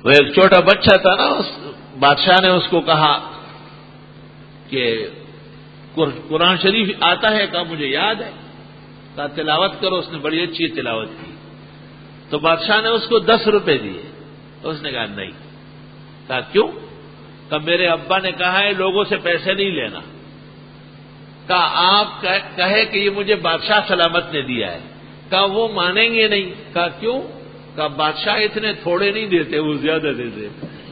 وہ ایک چھوٹا بچہ تھا نا، بادشاہ نے اس کو کہا کہ قرآن شریف آتا ہے؟ کہا مجھے یاد ہے۔ کہا تلاوت کرو۔ اس نے بڑی اچھی تلاوت کی۔ تو بادشاہ نے اس کو 10 روپے دیے۔ اس نے کہا نہیں۔ کہا کیوں؟ کہا میرے ابا نے کہا ہے لوگوں سے پیسے نہیں لینا۔ کہا آپ کہے کہ یہ مجھے بادشاہ سلامت نے دیا ہے۔ کہا وہ مانیں گے نہیں۔ کہا کیوں؟ کہا بادشاہ اتنے تھوڑے نہیں دیتے، وہ زیادہ دیتے۔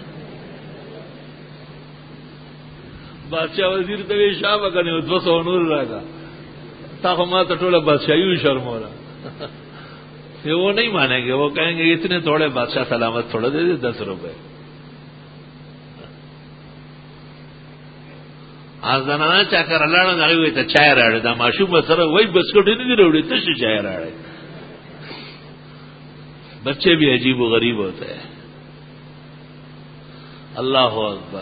بادشاہ وزیر تو شاہ بکنے ادو سونور رہا گا تاخما تو ٹولا بادشاہ یوں شرم ہو رہا۔ وہ نہیں مانیں گے، وہ کہیں گے اتنے تھوڑے، بادشاہ سلامت تھوڑا دے دے 10 روپے۔ زنانا چا کر اللہ نہ ہوئی تو چائے راڑے دا معشوم سر وہی بسکٹ ہی نہیں روڑی تو چائے راڑے۔ بچے بھی عجیب و غریب ہوتے ہیں۔ اللہ اکبر۔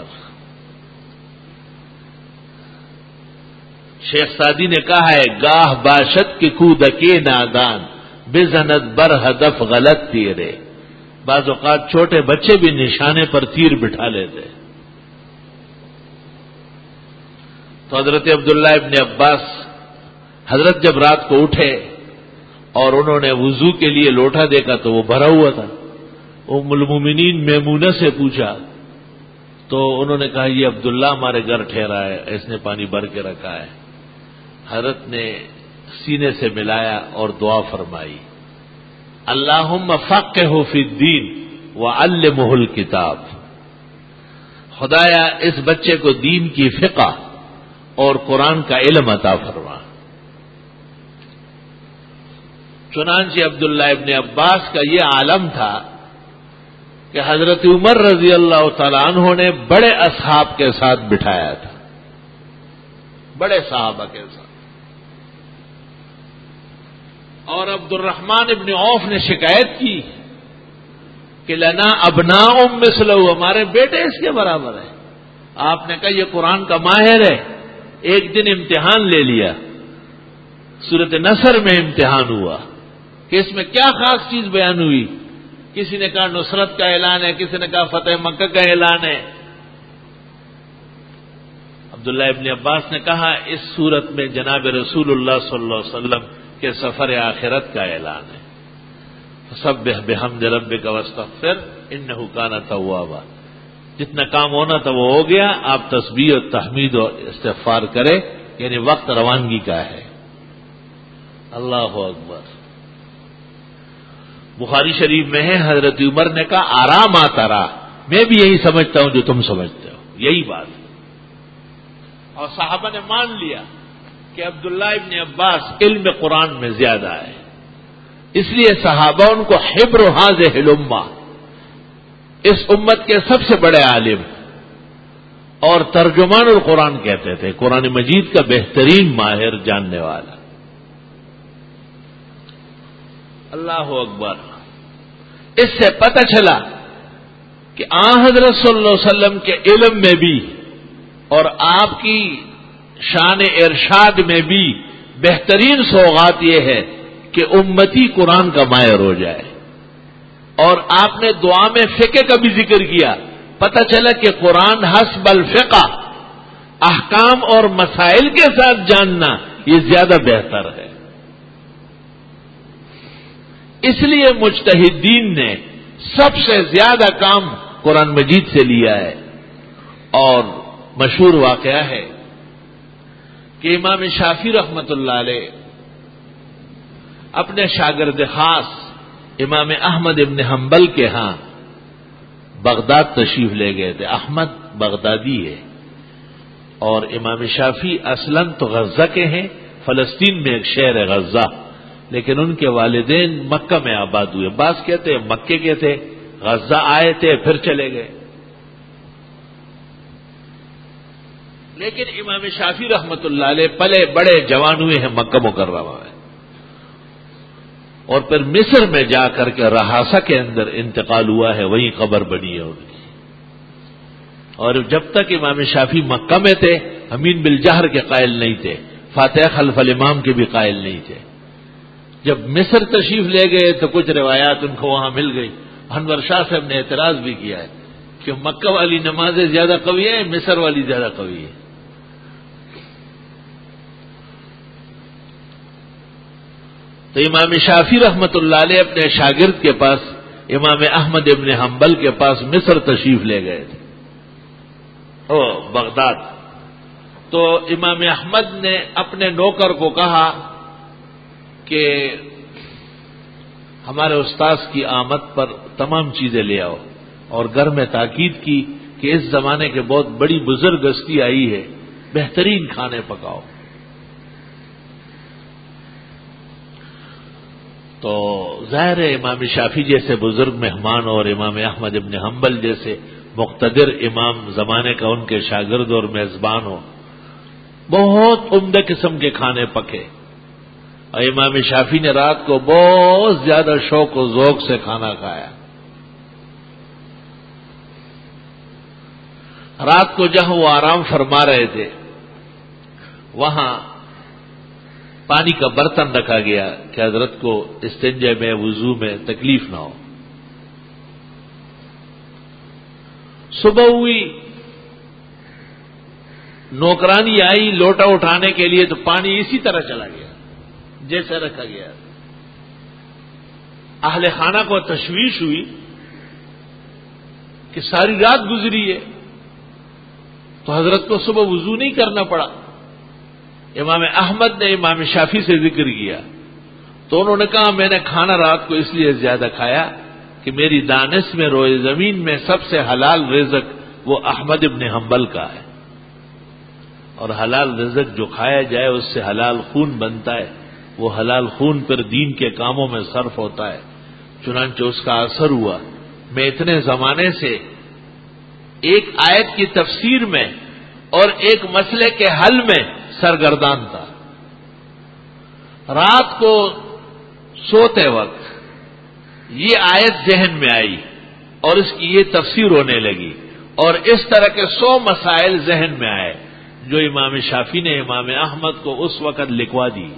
شیخ سعدی نے کہا ہے گاہ باشد کے کودکے نادان بے زند بر ہدف غلط تیرے۔ بعض اوقات چھوٹے بچے بھی نشانے پر تیر بٹھا لیتے۔ تو حضرت عبداللہ ابن عباس حضرت جب رات کو اٹھے اور انہوں نے وضو کے لیے لوٹا دیکھا تو وہ بھرا ہوا تھا۔ ام المومنین میمونہ سے پوچھا تو انہوں نے کہا یہ عبداللہ ہمارے گھر ٹھہرا ہے، اس نے پانی بھر کے رکھا ہے۔ حضرت نے سینے سے ملایا اور دعا فرمائی، اللہم فقہہ فی الدین وعلمہ الکتاب۔ خدایا اس بچے کو دین کی فقہ اور قرآن کا علم عطا فرما۔ چنانچہ عبداللہ ابن عباس کا یہ عالم تھا کہ حضرت عمر رضی اللہ تعالیٰ عنہ نے بڑے اصحاب کے ساتھ بٹھایا تھا، بڑے صحابہ کے ساتھ۔ اور عبد الرحمن ابن عوف نے شکایت کی کہ لنا ابناء مثلہ، ہمارے بیٹے اس کے برابر ہیں۔ آپ نے کہا یہ قرآن کا ماہر ہے۔ ایک دن امتحان لے لیا، سورۃ نصر میں امتحان ہوا کہ اس میں کیا خاص چیز بیان ہوئی۔ کسی نے کہا نصرت کا اعلان ہے، کسی نے کہا فتح مکہ کا اعلان ہے۔ عبداللہ ابن عباس نے کہا اس سورت میں جناب رسول اللہ صلی اللہ علیہ وسلم کے سفر آخرت کا اعلان ہے۔ فسبح بحمد ربک واستغفر انہ کان توابا۔ جتنا کام ہونا تھا وہ ہو گیا، آپ تسبیح و تحمید و استغفار کریں، یعنی وقت روانگی کا ہے۔ اللہ اکبر۔ بخاری شریف میں ہے حضرت عمر نے کہا آرام آتا رہا، میں بھی یہی سمجھتا ہوں جو تم سمجھتے ہو، یہی بات ہے۔ اور صحابہ نے مان لیا کہ عبداللہ ابن عباس علم قرآن میں زیادہ ہے، اس لیے صحابہ ان کو حبر هذه الامہ، اس امت کے سب سے بڑے عالم اور ترجمان القرآن کہتے تھے، قرآن مجید کا بہترین ماہر جاننے والا۔ اللہ اکبر۔ اس سے پتہ چلا کہ آن حضرت صلی اللہ علیہ وسلم کے علم میں بھی اور آپ کی شان ارشاد میں بھی بہترین سوغات یہ ہے کہ امتی قرآن کا ماہر ہو جائے۔ اور آپ نے دعا میں فقہ کا بھی ذکر کیا، پتہ چلا کہ قرآن حسب الفقہ، احکام اور مسائل کے ساتھ جاننا یہ زیادہ بہتر ہے۔ اس لیے مجتہدین نے سب سے زیادہ کام قرآن مجید سے لیا ہے۔ اور مشہور واقعہ ہے کہ امام شافعی رحمۃ اللہ علیہ اپنے شاگرد خاص امام احمد ابن حنبل کے ہاں بغداد تشریف لے گئے تھے۔ احمد بغدادی ہے اور امام شافعی اصلاً تو غزہ کے ہیں، فلسطین میں ایک شہر ہے غزہ، لیکن ان کے والدین مکہ میں آباد ہوئے۔ بعض کہتے ہیں مکے کے تھے، غزہ آئے تھے پھر چلے گئے۔ لیکن امام شافعی رحمۃ اللہ علیہ پلے بڑے جوان ہوئے ہیں مکہ مکرمہ میں، اور پھر مصر میں جا کر کے رہاسا کے اندر انتقال ہوا ہے، وہیں قبر بنی ہے ان کی۔ اور جب تک امام شافعی مکہ میں تھے امین بالجہر کے قائل نہیں تھے، فاتحہ خلف الامام کے بھی قائل نہیں تھے۔ جب مصر تشریف لے گئے تو کچھ روایات ان کو وہاں مل گئی انور شاہ صاحب نے اعتراض بھی کیا ہے کہ مکہ والی نمازیں زیادہ قوی ہیں، مصر والی زیادہ قوی ہے. تو امام شافعی رحمت اللہ علیہ اپنے شاگرد کے پاس امام احمد ابن حنبل کے پاس مصر تشریف لے گئے تھے، بغداد. تو امام احمد نے اپنے نوکر کو کہا کہ ہمارے استاذ کی آمد پر تمام چیزیں لے آؤ، اور گھر میں تاکید کی کہ اس زمانے کے بہت بڑی بزرگ ہستی آئی ہے، بہترین کھانے پکاؤ. تو ظاہر ہے امام شافعی جیسے بزرگ مہمان اور امام احمد ابن حنبل جیسے مقتدر امام زمانے کا ان کے شاگرد اور میزبان ہو، بہت عمدہ قسم کے کھانے پکے. اور امام شافعی نے رات کو بہت زیادہ شوق و ذوق سے کھانا کھایا. رات کو جہاں وہ آرام فرما رہے تھے وہاں پانی کا برتن رکھا گیا کہ حضرت کو استنجے میں وضو میں تکلیف نہ ہو. صبح ہوئی، نوکرانی آئی لوٹا اٹھانے کے لیے، تو پانی اسی طرح چلا گیا جیسے رکھا گیا. اہل خانہ کو تشویش ہوئی کہ ساری رات گزری ہے، تو حضرت کو صبح وضو نہیں کرنا پڑا. امام احمد نے امام شافعی سے ذکر کیا تو انہوں نے کہا میں نے کھانا رات کو اس لیے زیادہ کھایا کہ میری دانش میں روئے زمین میں سب سے حلال رزق وہ احمد ابن حنبل کا ہے، اور حلال رزق جو کھایا جائے اس سے حلال خون بنتا ہے، وہ حلال خون پر دین کے کاموں میں صرف ہوتا ہے. چنانچہ اس کا اثر ہوا. میں اتنے زمانے سے ایک آیت کی تفسیر میں اور ایک مسئلے کے حل میں سرگردان تھا. رات کو سوتے وقت یہ آیت ذہن میں آئی اور اس کی یہ تفسیر ہونے لگی، اور اس طرح کے 100 مسائل ذہن میں آئے جو امام شافعی نے امام احمد کو اس وقت لکھوا دی.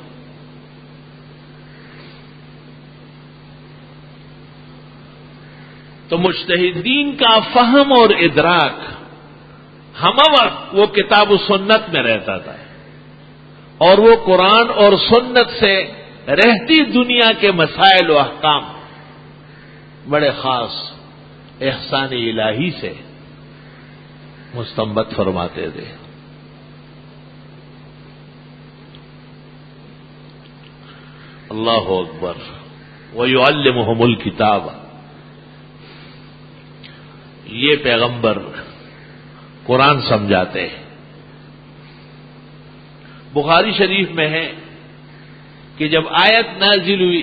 تو مجتہدین کا فہم اور ادراک ہم وقت وہ کتاب و سنت میں رہتا تھا، اور وہ قرآن اور سنت سے رہتی دنیا کے مسائل و احکام بڑے خاص احسان الہی سے مستنبط فرماتے تھے. اللہ اکبر. وَيُعَلِّمُهُمُ الْكِتَابَ، یہ پیغمبر قرآن سمجھاتے ہیں. بخاری شریف میں ہے کہ جب آیت نازل ہوئی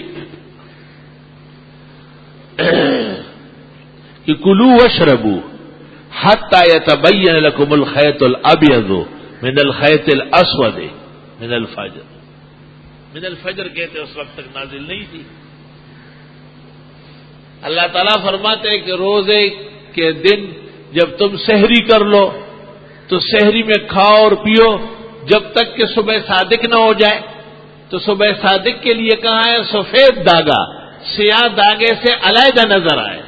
کہ کلوا واشربوا حتی یتبین لکم الخیط الابیض من الخیط الاسود من الفجر. من الفجر کہتے اس وقت تک نازل نہیں تھی. اللہ تعالیٰ فرماتے ہیں کہ روزے کے دن جب تم سحری کر لو تو سحری میں کھاؤ اور پیو جب تک کہ صبح صادق نہ ہو جائے. تو صبح صادق کے لیے کہاں ہے؟ سفید داغا سیاہ داغے سے علیحدہ نظر آئے.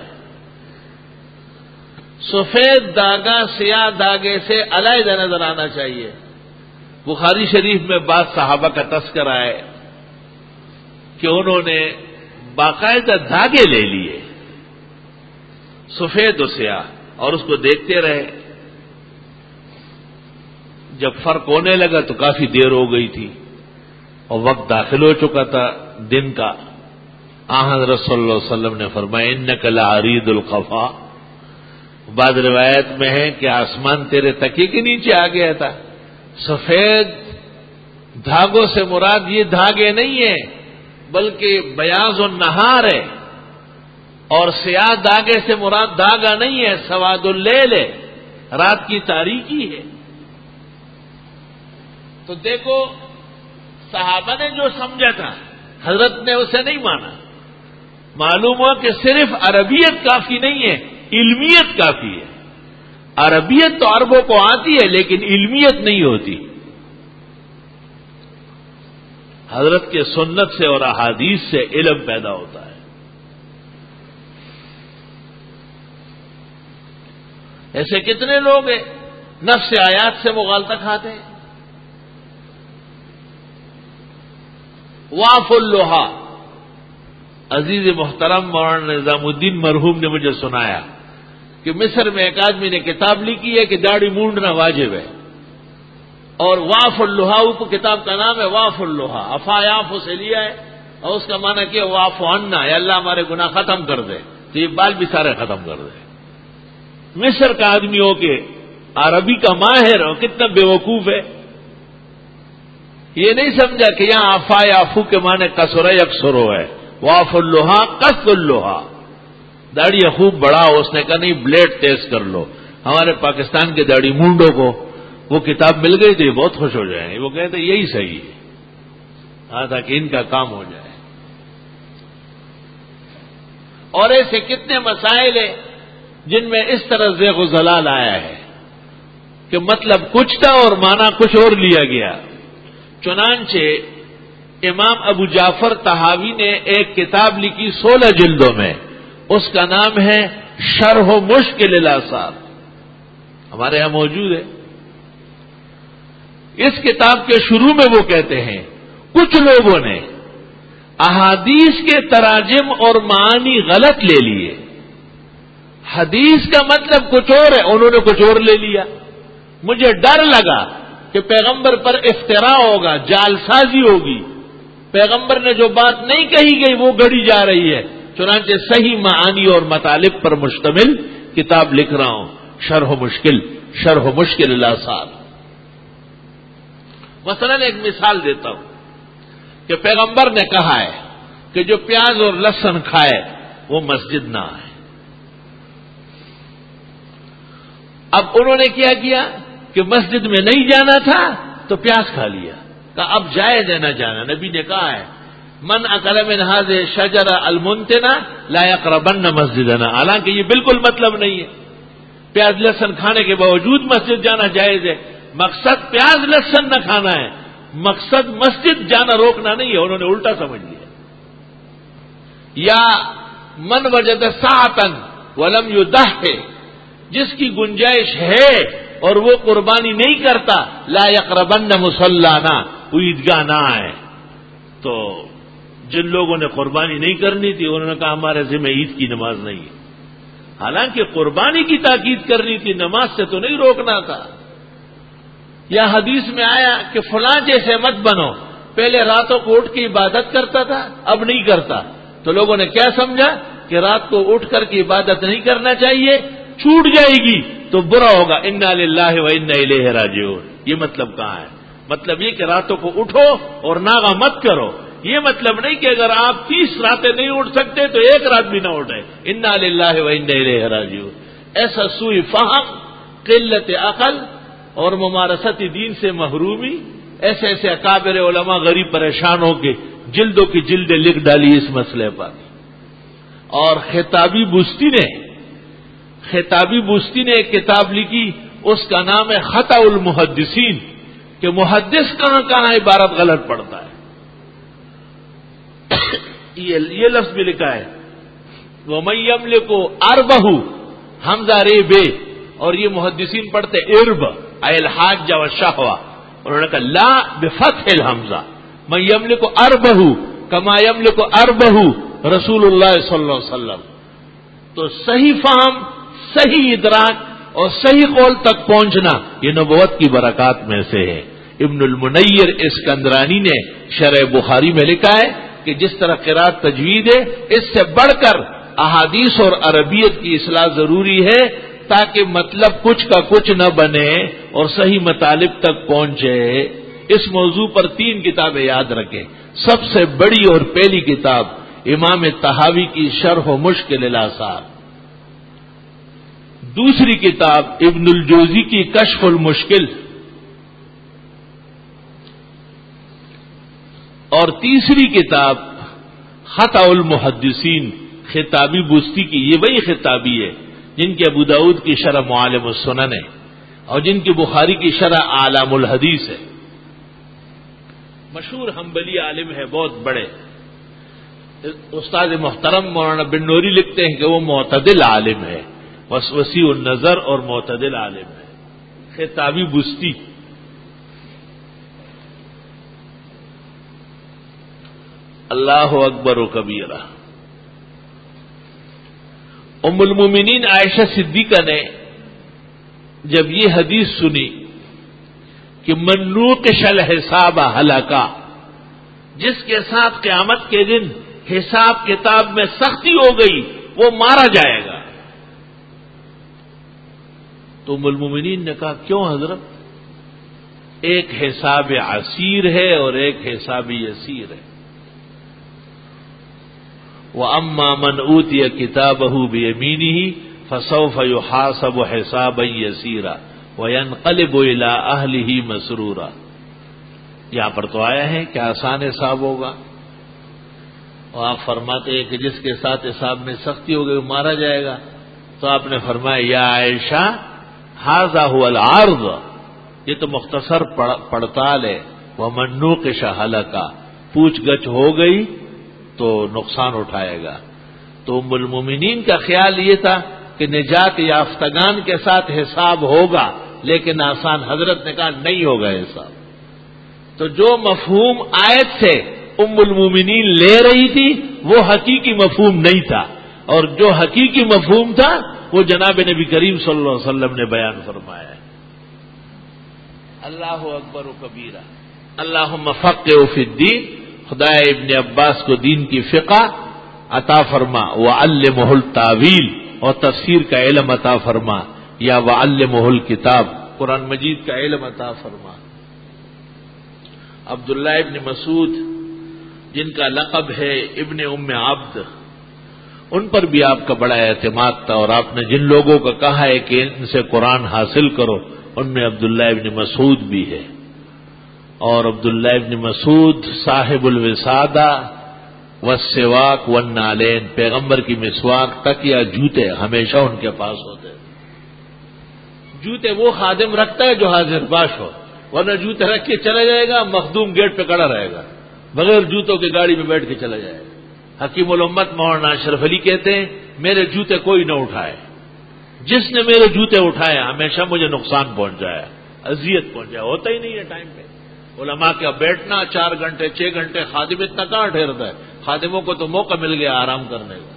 سفید داغا سیاہ داغے سے علیحدہ نظر آنا چاہیے. بخاری شریف میں بعض صحابہ کا تذکرہ ہے کہ انہوں نے باقاعدہ دھاگے لے لیے سفید و سیاہ اور اس کو دیکھتے رہے. جب فرق ہونے لگا تو کافی دیر ہو گئی تھی اور وقت داخل ہو چکا تھا دن کا. حضرت صلی اللہ علیہ وسلم نے فرمایا انک لعریض القفا. بعض روایت میں ہے کہ آسمان تیرے تکیے کے نیچے آ گیا تھا. سفید دھاگوں سے مراد یہ دھاگے نہیں ہیں بلکہ بیاض النہار ہے، اور سیاہ داغے سے مراد داغا نہیں ہے، سواد اللیل ہے، رات کی تاریکی ہے. تو دیکھو صحابہ نے جو سمجھا تھا حضرت نے اسے نہیں مانا. معلوم ہوا کہ صرف عربیت کافی نہیں ہے، علمیت کافی ہے. عربیت تو عربوں کو آتی ہے لیکن علمیت نہیں ہوتی. حضرت کے سنت سے اور احادیث سے علم پیدا ہوتا ہے. ایسے کتنے لوگ ہیں نفس آیات سے مغالطہ کھاتے ہیں. واف اللوحا، عزیز محترم مولانا نظام الدین مرحوم نے مجھے سنایا کہ مصر میں ایک آدمی نے کتاب لکھی ہے کہ داڑھی مونڈنا واجب ہے، اور واف اللوحا کو کتاب کا نام ہے واف اللوحا، افایاف سے لیا ہے اور اس کا معنی کیا واف عنا، یا اللہ ہمارے گناہ ختم کر دے، تو یہ بال بھی سارے ختم کر دے. مصر کا آدمی ہو کے عربی کا ماہر ہو، کتنا بے وقوف ہے. یہ نہیں سمجھا کہ یہاں افا یافو کے معنی کسر یکسرو ہے، واف اللوحا قص اللوحا، داڑھی خوب بڑھاؤ. اس نے کہا نہیں بلیڈ تیز کر لو. ہمارے پاکستان کے داڑھی مونڈوں کو وہ کتاب مل گئی تو یہ بہت خوش ہو جائیں گے، وہ کہتے یہی صحیح ہے، ہاں تاکہ ان کا کام ہو جائے. اور ایسے کتنے مسائل ہیں جن میں اس طرح زیغ و ضلال آیا ہے کہ مطلب کچھ تھا اور معنی کچھ اور لیا گیا. چنانچہ امام ابو جعفر طحاوی نے ایک کتاب لکھی 16 جلدوں میں، اس کا نام ہے شرح مشکل الاثار، ہمارے یہاں موجود ہے. اس کتاب کے شروع میں وہ کہتے ہیں کچھ لوگوں نے احادیث کے تراجم اور معانی غلط لے لیے، حدیث کا مطلب کچھ اور ہے، انہوں نے کچھ اور لے لیا. مجھے ڈر لگا کہ پیغمبر پر افتراء ہوگا، جال سازی ہوگی، پیغمبر نے جو بات نہیں کہی گئی وہ گڑی جا رہی ہے. چنانچہ صحیح معانی اور مطالب پر مشتمل کتاب لکھ رہا ہوں، شرح مشکل الاثار. مثلا ایک مثال دیتا ہوں کہ پیغمبر نے کہا ہے کہ جو پیاز اور لہسن کھائے وہ مسجد نہ آئے. اب انہوں نے کیا کیا کہ مسجد میں نہیں جانا تھا تو پیاز کھا لیا، کہا اب جائز ہے نہ جانا. نبی نے کہا ہے من اکل من هذه الشجره المنتنه لا يقربن مسجدنا، حالانکہ یہ بالکل مطلب نہیں ہے. پیاز لہسن کھانے کے باوجود مسجد جانا جائز ہے. مقصد پیاز لہسن نہ کھانا ہے، مقصد مسجد جانا روکنا نہیں ہے. انہوں نے الٹا سمجھ لیا. یا من وجد ساعتا ولم يضحي، جس کی گنجائش ہے اور وہ قربانی نہیں کرتا، لا يقربن مصلانا، وہ عیدگاہ نہ آئے. تو جن لوگوں نے قربانی نہیں کرنی تھی انہوں نے کہا ہمارے ذمہ عید کی نماز نہیں ہے، حالانکہ قربانی کی تاکید کرنی تھی، نماز سے تو نہیں روکنا تھا. یا حدیث میں آیا کہ فلاں جیسے مت بنو، پہلے راتوں کو اٹھ کے عبادت کرتا تھا اب نہیں کرتا. تو لوگوں نے کیا سمجھا کہ رات کو اٹھ کر کے عبادت نہیں کرنا چاہیے، چھوٹ جائے گی تو برا ہوگا. انا للہ و انا الیہ راجعون. یہ مطلب کہاں ہے؟ مطلب یہ کہ راتوں کو اٹھو اور ناغہ مت کرو. یہ مطلب نہیں کہ اگر آپ 30 راتیں نہیں اٹھ سکتے تو ایک رات بھی نہ اٹھے. انا للہ و انا الیہ راجعون. ایسا سوء فہم، قلت عقل اور ممارست دین سے محرومی، ایسے ایسے اکابر علماء غریب پریشان ہو کے جلدوں کی جلدیں لکھ ڈالی اس مسئلے پر. اور خطابی بستی نے ایک کتاب لکھی، اس کا نام ہے خطأ المحدثین، کہ محدث کہاں کہاں عبارت غلط پڑتا ہے. یہ لفظ بھی لکھا ہے وَمَن يَمْلِكُ أَرْبَهُ حمزہ رے بے، اور یہ محدثین پڑھتے ارب الحاج و شہوہ. انہوں نے کہا لا بفتح الحمزہ، من يملك أربه كما يملك أربه رسول اللہ صلی اللہ علیہ وسلم. تو صحیح فہم، صحیح ادراک اور صحیح قول تک پہنچنا یہ نبوت کی برکات میں سے ہے. ابن المنیر اسکندرانی نے شرح بخاری میں لکھا ہے کہ جس طرح قرات تجوید ہے، اس سے بڑھ کر احادیث اور عربیت کی اصلاح ضروری ہے تاکہ مطلب کچھ کا کچھ نہ بنے اور صحیح مطالب تک پہنچے. اس موضوع پر 3 کتابیں یاد رکھیں. سب سے بڑی اور پہلی کتاب امام طحاوی کی شرح مشکل الاثار، دوسری کتاب ابن الجوزی کی کشف المشکل، اور تیسری کتاب خطأ المحدثین خطابی بستی کی. یہ وہی خطابی ہے جن کے ابو داؤد کی شرح معالم السنن ہے اور جن کی بخاری کی شرح اعلام الحدیث ہے. مشہور حنبلی عالم ہے، بہت بڑے. استاد محترم مولانا بن نوری لکھتے ہیں کہ وہ معتدل عالم ہے، وسیع النظر اور معتدل عالم ہے، خطابی بستی. اللہ اکبر و کبیرہ. ام المومنین عائشہ صدیقہ نے جب یہ حدیث سنی کہ من نوقش الحساب ہلاکا، جس کے ساتھ قیامت کے دن حساب کتاب میں سختی ہو گئی وہ مارا جائے گا، تو ام المومنین نے کہا کیوں حضرت؟ ایک حساب عسیر ہے اور ایک حساب یسیر ہے. وَأَمَّا مَنْ أُوتِيَ كِتَابَهُ بِيَمِينِهِ فَسَوْفَ يُحَاسَبُ حِسَابًا يَسِيرًا وَيَنْقَلِبُ إِلَىٰ أَهْلِهِ مَسْرُورًا. یہاں پر تو آیا ہے کہ آسان حساب ہوگا، اور آپ فرماتے ہیں کہ جس کے ساتھ حساب میں سختی ہو گئی وہ مارا جائے گا. تو آپ نے فرمایا یا عائشہ ھذا هو العرض، یہ تو مختصر پڑتال ہے. وَمَن نُوقِشَ هَلَكَ، پوچھ گچھ ہو گئی تو نقصان اٹھائے گا. تو ام المومنین کا خیال یہ تھا کہ نجات یافتگان کے ساتھ حساب ہوگا، لیکن آسان. حضرت نے کہا نہیں ہوگا حساب. تو جو مفہوم آیت سے ام المومنین لے رہی تھی وہ حقیقی مفہوم نہیں تھا، اور جو حقیقی مفہوم تھا وہ جناب نبی کریم صلی اللہ علیہ وسلم نے بیان فرمایا ہے. اللہ اکبر و کبیرہ. اللہم فقہہ فی الدین، خدا ابن عباس کو دین کی فقہ عطا فرما. وعلمہ التاویل، اور تفسیر کا علم عطا فرما. یا وعلمہ الکتاب، قرآن مجید کا علم عطا فرما. عبداللہ ابن مسعود جن کا لقب ہے ابن ام عبد، ان پر بھی آپ کا بڑا اعتماد تھا، اور آپ نے جن لوگوں کا کہا ہے کہ ان سے قرآن حاصل کرو ان میں عبداللہ ابن مسعود بھی ہے. اور عبداللہ ابن مسعود صاحب الوسادہ والسواک والنالین، پیغمبر کی مسواک تک یا جوتے ہمیشہ ان کے پاس ہوتے. جوتے وہ خادم رکھتا ہے جو حاضر باش ہو، ورنہ جوتے رکھ کے چلا جائے گا، مخدوم گیٹ پہ کھڑا رہے گا، بغیر جوتوں کی گاڑی میں بیٹھ کے چلا جائے گا. حکیم الامت مولانا اشرف علی کہتے ہیں میرے جوتے کوئی نہ اٹھائے، جس نے میرے جوتے اٹھائے ہمیشہ مجھے نقصان پہنچایا، اذیت پہنچایا. ہوتا ہی نہیں ہے ٹائم پہ. علماء کا بیٹھنا 4 گھنٹے 6 گھنٹے، خادم اتنا کہاں ٹھہرتا ہے؟ خادموں کو تو موقع مل گیا آرام کرنے کا.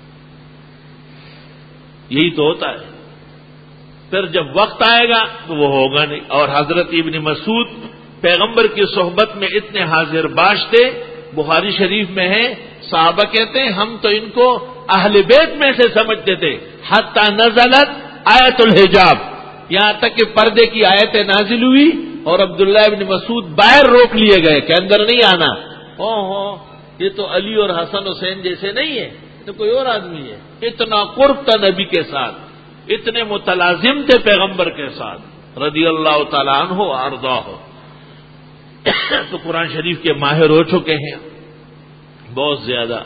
یہی تو ہوتا ہے. پھر جب وقت آئے گا تو وہ ہوگا نہیں. اور حضرت ابن مسعود پیغمبر کی صحبت میں اتنے حاضر باش تھے، بخاری شریف میں ہے صحابہ کہتے ہیں ہم تو ان کو اہل بیت میں سے سمجھتے تھے، حتی نزلت آیت الحجاب، یہاں تک کہ پردے کی آیتیں نازل ہوئی اور عبداللہ ابن مسعود باہر روک لیے گئے کہ اندر نہیں آنا. یہ تو علی اور حسن حسین جیسے نہیں ہے، تو کوئی اور آدمی ہے. اتنا قرب تھا نبی کے ساتھ، اتنے متلازم تھے پیغمبر کے ساتھ رضی اللہ تعالیٰ عنہ وارضاہ. تو قرآن شریف کے ماہر ہو چکے ہیں بہت زیادہ،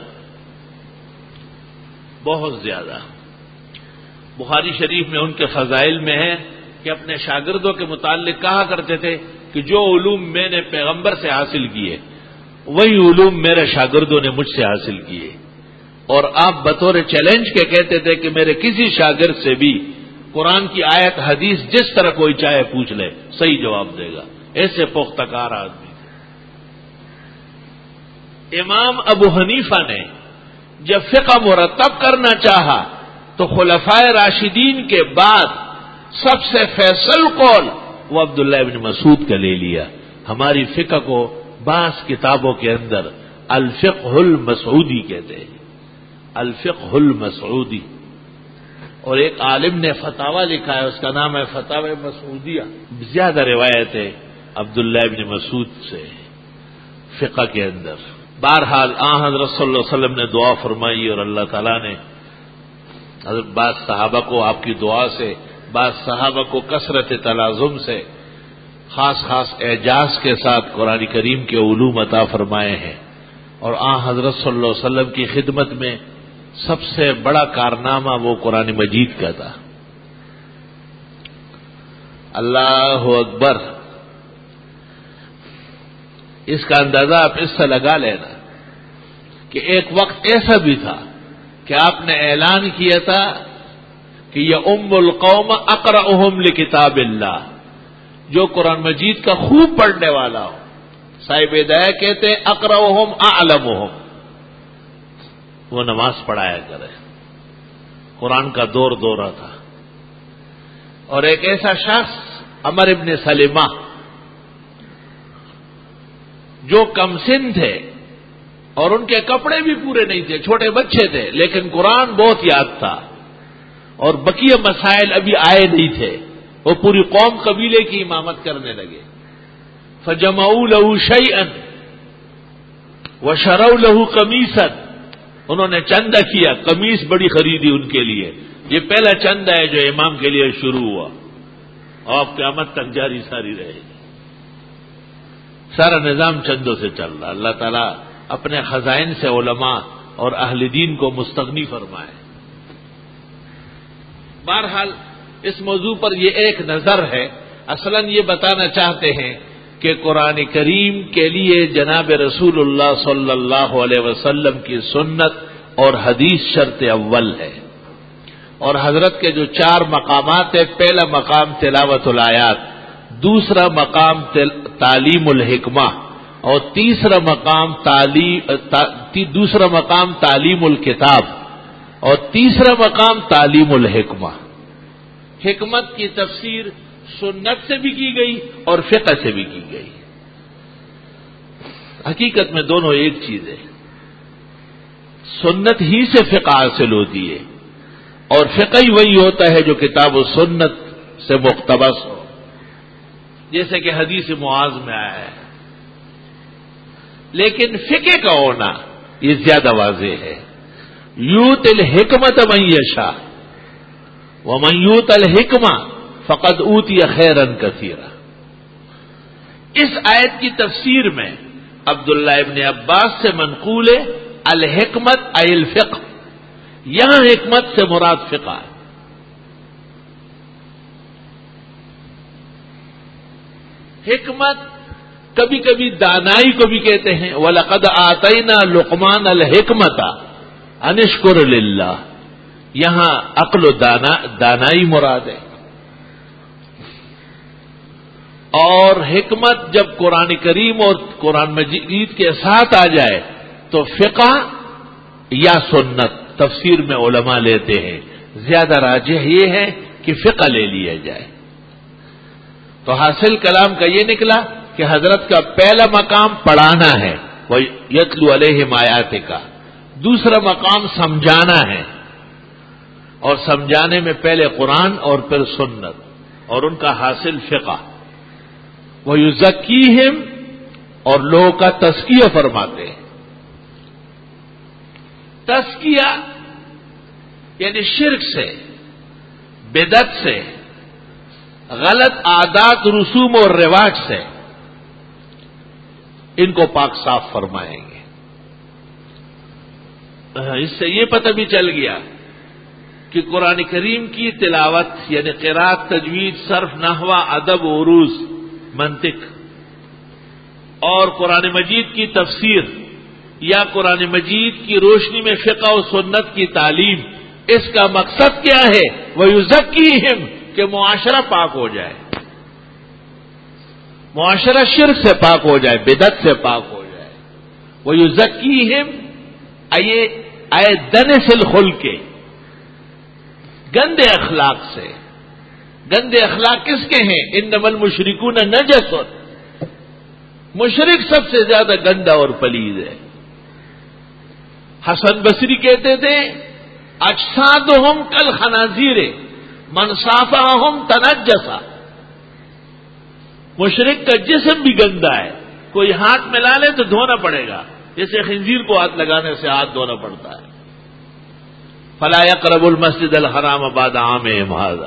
بہت زیادہ. بخاری شریف میں ان کے فضائل میں ہے کہ اپنے شاگردوں کے متعلق کہا کرتے تھے کہ جو علوم میں نے پیغمبر سے حاصل کیے وہی علوم میرے شاگردوں نے مجھ سے حاصل کیے. اور آپ بطور چیلنج کے کہتے تھے کہ میرے کسی شاگرد سے بھی قرآن کی آیت حدیث جس طرح کوئی چاہے پوچھ لے صحیح جواب دے گا. ایسے پختہ کار آدمی تھے. امام ابو حنیفہ نے جب فقہ مرتب کرنا چاہا تو خلفائے راشدین کے بعد سب سے فیصل قول وہ عبداللہ ابن مسعود کا لے لیا. ہماری فقہ کو بعض کتابوں کے اندر الفقہ المسعودی کہتے ہیں، الفقہ المسعودی. اور ایک عالم نے فتاوی لکھا ہے، اس کا نام ہے فتاوی مسعودیہ. زیادہ روایت ہے عبداللہ ابن مسعود سے فقہ کے اندر. بہرحال حضرت صلی اللہ علیہ وسلم نے دعا فرمائی اور اللہ تعالیٰ نے حضرت بعض صحابہ کو آپ کی دعا سے، بعض صحابہ کو کثرت تلازم سے، خاص خاص اعجاز کے ساتھ قرآن کریم کے علوم عطا فرمائے ہیں. اور حضرت صلی اللہ علیہ وسلم کی خدمت میں سب سے بڑا کارنامہ وہ قرآن مجید کا تھا. اللہ اکبر. اس کا اندازہ آپ اس سے لگا لینا کہ ایک وقت ایسا بھی تھا کہ آپ نے اعلان کیا تھا کہ یہ القوم اقرأہم لکتاب اللہ، جو قرآن مجید کا خوب پڑھنے والا ہو. صاحب ہدایہ کہتے ہیں اقرأہم اعلمہم، وہ نماز پڑھایا کرے. قرآن کا دورہ تھا. اور ایک ایسا شخص عمر ابن سلمہ جو کم سن تھے اور ان کے کپڑے بھی پورے نہیں تھے، چھوٹے بچے تھے، لیکن قرآن بہت یاد تھا اور بقیہ مسائل ابھی آئے نہیں تھے. وہ پوری قوم قبیلے کی امامت کرنے لگے. فجمعوا له شيئا وشروا له قميصا، انہوں نے چندہ کیا، قمیص بڑی خریدی ان کے لیے. یہ پہلا چندہ ہے جو امام کے لیے شروع ہوا اور قیامت تک جاری ساری رہے گی. سارا نظام چندوں سے چل رہا. اللہ تعالیٰ اپنے خزائن سے علماء اور اہل دین کو مستغنی فرمائے. بہرحال اس موضوع پر یہ ایک نظر ہے. اصلاً یہ بتانا چاہتے ہیں کہ قرآن کریم کے لیے جناب رسول اللہ صلی اللہ علیہ وسلم کی سنت اور حدیث شرط اول ہے. اور حضرت کے جو 4 مقامات ہیں، پہلا مقام تلاوت الآیات، دوسرا مقام تعلیم الحکمہ، اور تیسرا مقام تعلیم الکتاب، اور تیسرا مقام تعلیم الحکمہ. حکمت کی تفسیر سنت سے بھی کی گئی اور فقہ سے بھی کی گئی. حقیقت میں دونوں ایک چیز ہے. سنت ہی سے فقہ حاصل ہوتی ہے اور فقہ ہی وہی ہوتا ہے جو کتاب و سنت سے مقتبس ہو، جیسے کہ حدیث معاذ میں آیا ہے. لیکن فقہ کا ہونا یہ زیادہ واضح ہے. یوت الحکمت من یشاء ومن یوت الحکمہ فقد اوتی خیرا کثیرا. اس آیت کی تفسیر میں عبداللہ ابن عباس سے منقول ہے الحکمت ای الفقہ. یہاں حکمت سے مراد فقہ ہے. حکمت کبھی کبھی دانائی کو بھی کہتے ہیں. وَلَقَدْ آتَيْنَا لُقْمَانَ الْحِكْمَةَ أَنِ اشْكُرْ لِلَّهِ. یہاں عقل و دانائی مراد ہے. اور حکمت جب قرآن کریم اور قرآن مجید کے ساتھ آ جائے تو فقہ یا سنت تفسیر میں علماء لیتے ہیں. زیادہ راجح یہ ہے کہ فقہ لے لیا جائے. تو حاصل کلام کا یہ نکلا کہ حضرت کا پہلا مقام پڑھانا ہے، وہ یتلو علیہم آیات کا. دوسرا مقام سمجھانا ہے، اور سمجھانے میں پہلے قرآن اور پھر سنت، اور ان کا حاصل فقہ. وہ یزکیہم، اور لوگوں کا تزکیہ فرماتے ہیں. تزکیہ یعنی شرک سے، بدعت سے، غلط عادات رسوم اور رواج سے ان کو پاک صاف فرمائیں گے. اس سے یہ پتہ بھی چل گیا کہ قرآن کریم کی تلاوت یعنی قراءت، تجوید، صرف، نحو، ادب، عروض، منطق، اور قرآن مجید کی تفسیر یا قرآن مجید کی روشنی میں فقہ و سنت کی تعلیم، اس کا مقصد کیا ہے؟ وَيُزَكِّيهِمْ، کہ معاشرہ پاک ہو جائے، معاشرہ شرک سے پاک ہو جائے، بدعت سے پاک ہو جائے. وَيُزَكِّيهِمْ اے دنس الخلق، گندے اخلاق سے. گندے اخلاق کس کے ہیں؟ انما المشرکون نجس، مشرک سب سے زیادہ گندا اور پلید ہے. حسن بصری کہتے تھے اجسادہم کالخنازیر من صافحہم تنجسا. مشرک کا جسم بھی گندا ہے، کوئی ہاتھ ملا لے تو دھونا پڑے گا، جیسے خنزیر کو ہاتھ لگانے سے ہاتھ دھونا پڑتا ہے. فلا یقربوا المسجد الحرام بعد عامہم ھذا.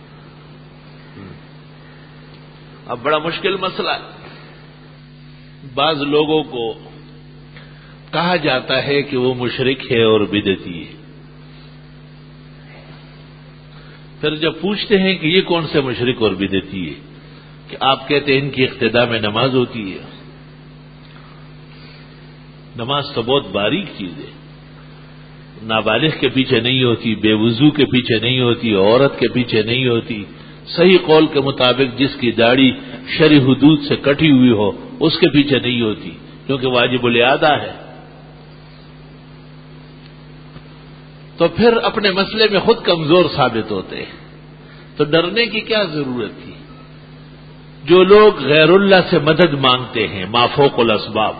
اب بڑا مشکل مسئلہ ہے. بعض لوگوں کو کہا جاتا ہے کہ وہ مشرک ہے اور بدعتی ہے. پھر جب پوچھتے ہیں کہ یہ کون سے مشرک اور بدعتی ہے، کہ آپ کہتے ہیں ان کی اقتداء میں نماز ہوتی ہے. نماز تو بہت باریک چیز ہے. نابالغ کے پیچھے نہیں ہوتی، بے وضو کے پیچھے نہیں ہوتی، عورت کے پیچھے نہیں ہوتی، صحیح قول کے مطابق جس کی داڑھی شرعی حدود سے کٹی ہوئی ہو اس کے پیچھے نہیں ہوتی، کیونکہ واجب الادا ہے۔ تو پھر اپنے مسئلے میں خود کمزور ثابت ہوتے ہیں، تو ڈرنے کی کیا ضرورت تھی؟ جو لوگ غیر اللہ سے مدد مانگتے ہیں مافوق الاسباب،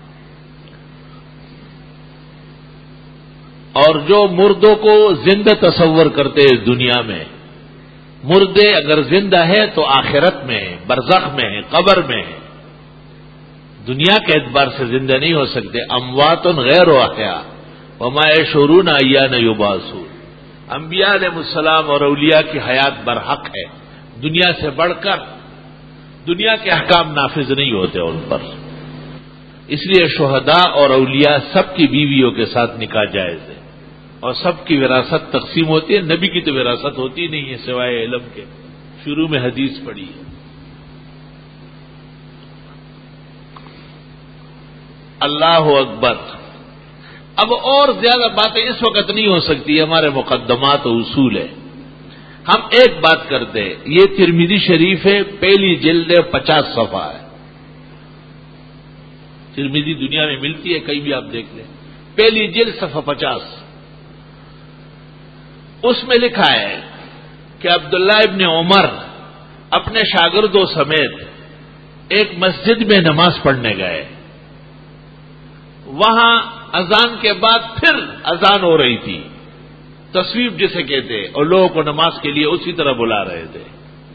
اور جو مردوں کو زندہ تصور کرتے ہیں دنیا میں، مردے اگر زندہ ہے تو آخرت میں ہے، برزخ میں ہے، قبر میں ہے، دنیا کے اعتبار سے زندہ نہیں ہو سکتے۔ اموات غیر احیاء وما یشعرون ایان یبعثون۔ انبیاء علیہ السلام اور اولیاء کی حیات برحق ہے، دنیا سے بڑھ کر دنیا کے احکام نافذ نہیں ہوتے ان پر، اس لیے شہداء اور اولیاء سب کی بیویوں کے ساتھ نکاح جائز ہے، اور سب کی وراثت تقسیم ہوتی ہے۔ نبی کی تو وراثت ہوتی نہیں ہے سوائے علم کے، شروع میں حدیث پڑھی ہے۔ اللہ اکبر۔ اب اور زیادہ باتیں اس وقت نہیں ہو سکتی، ہمارے مقدمات و اصول ہے۔ ہم ایک بات کرتے ہیں، یہ ترمذی شریف ہے، پہلی جلد 50 صفحہ ہے، ترمذی دنیا میں ملتی ہے، کہیں بھی آپ دیکھ لیں، پہلی جلد صفحہ 50، اس میں لکھا ہے کہ عبداللہ ابن عمر اپنے شاگردوں سمیت ایک مسجد میں نماز پڑھنے گئے، وہاں اذان کے بعد پھر اذان ہو رہی تھی، تصویب جسے کہتے، اور لوگوں کو نماز کے لیے اسی طرح بلا رہے تھے۔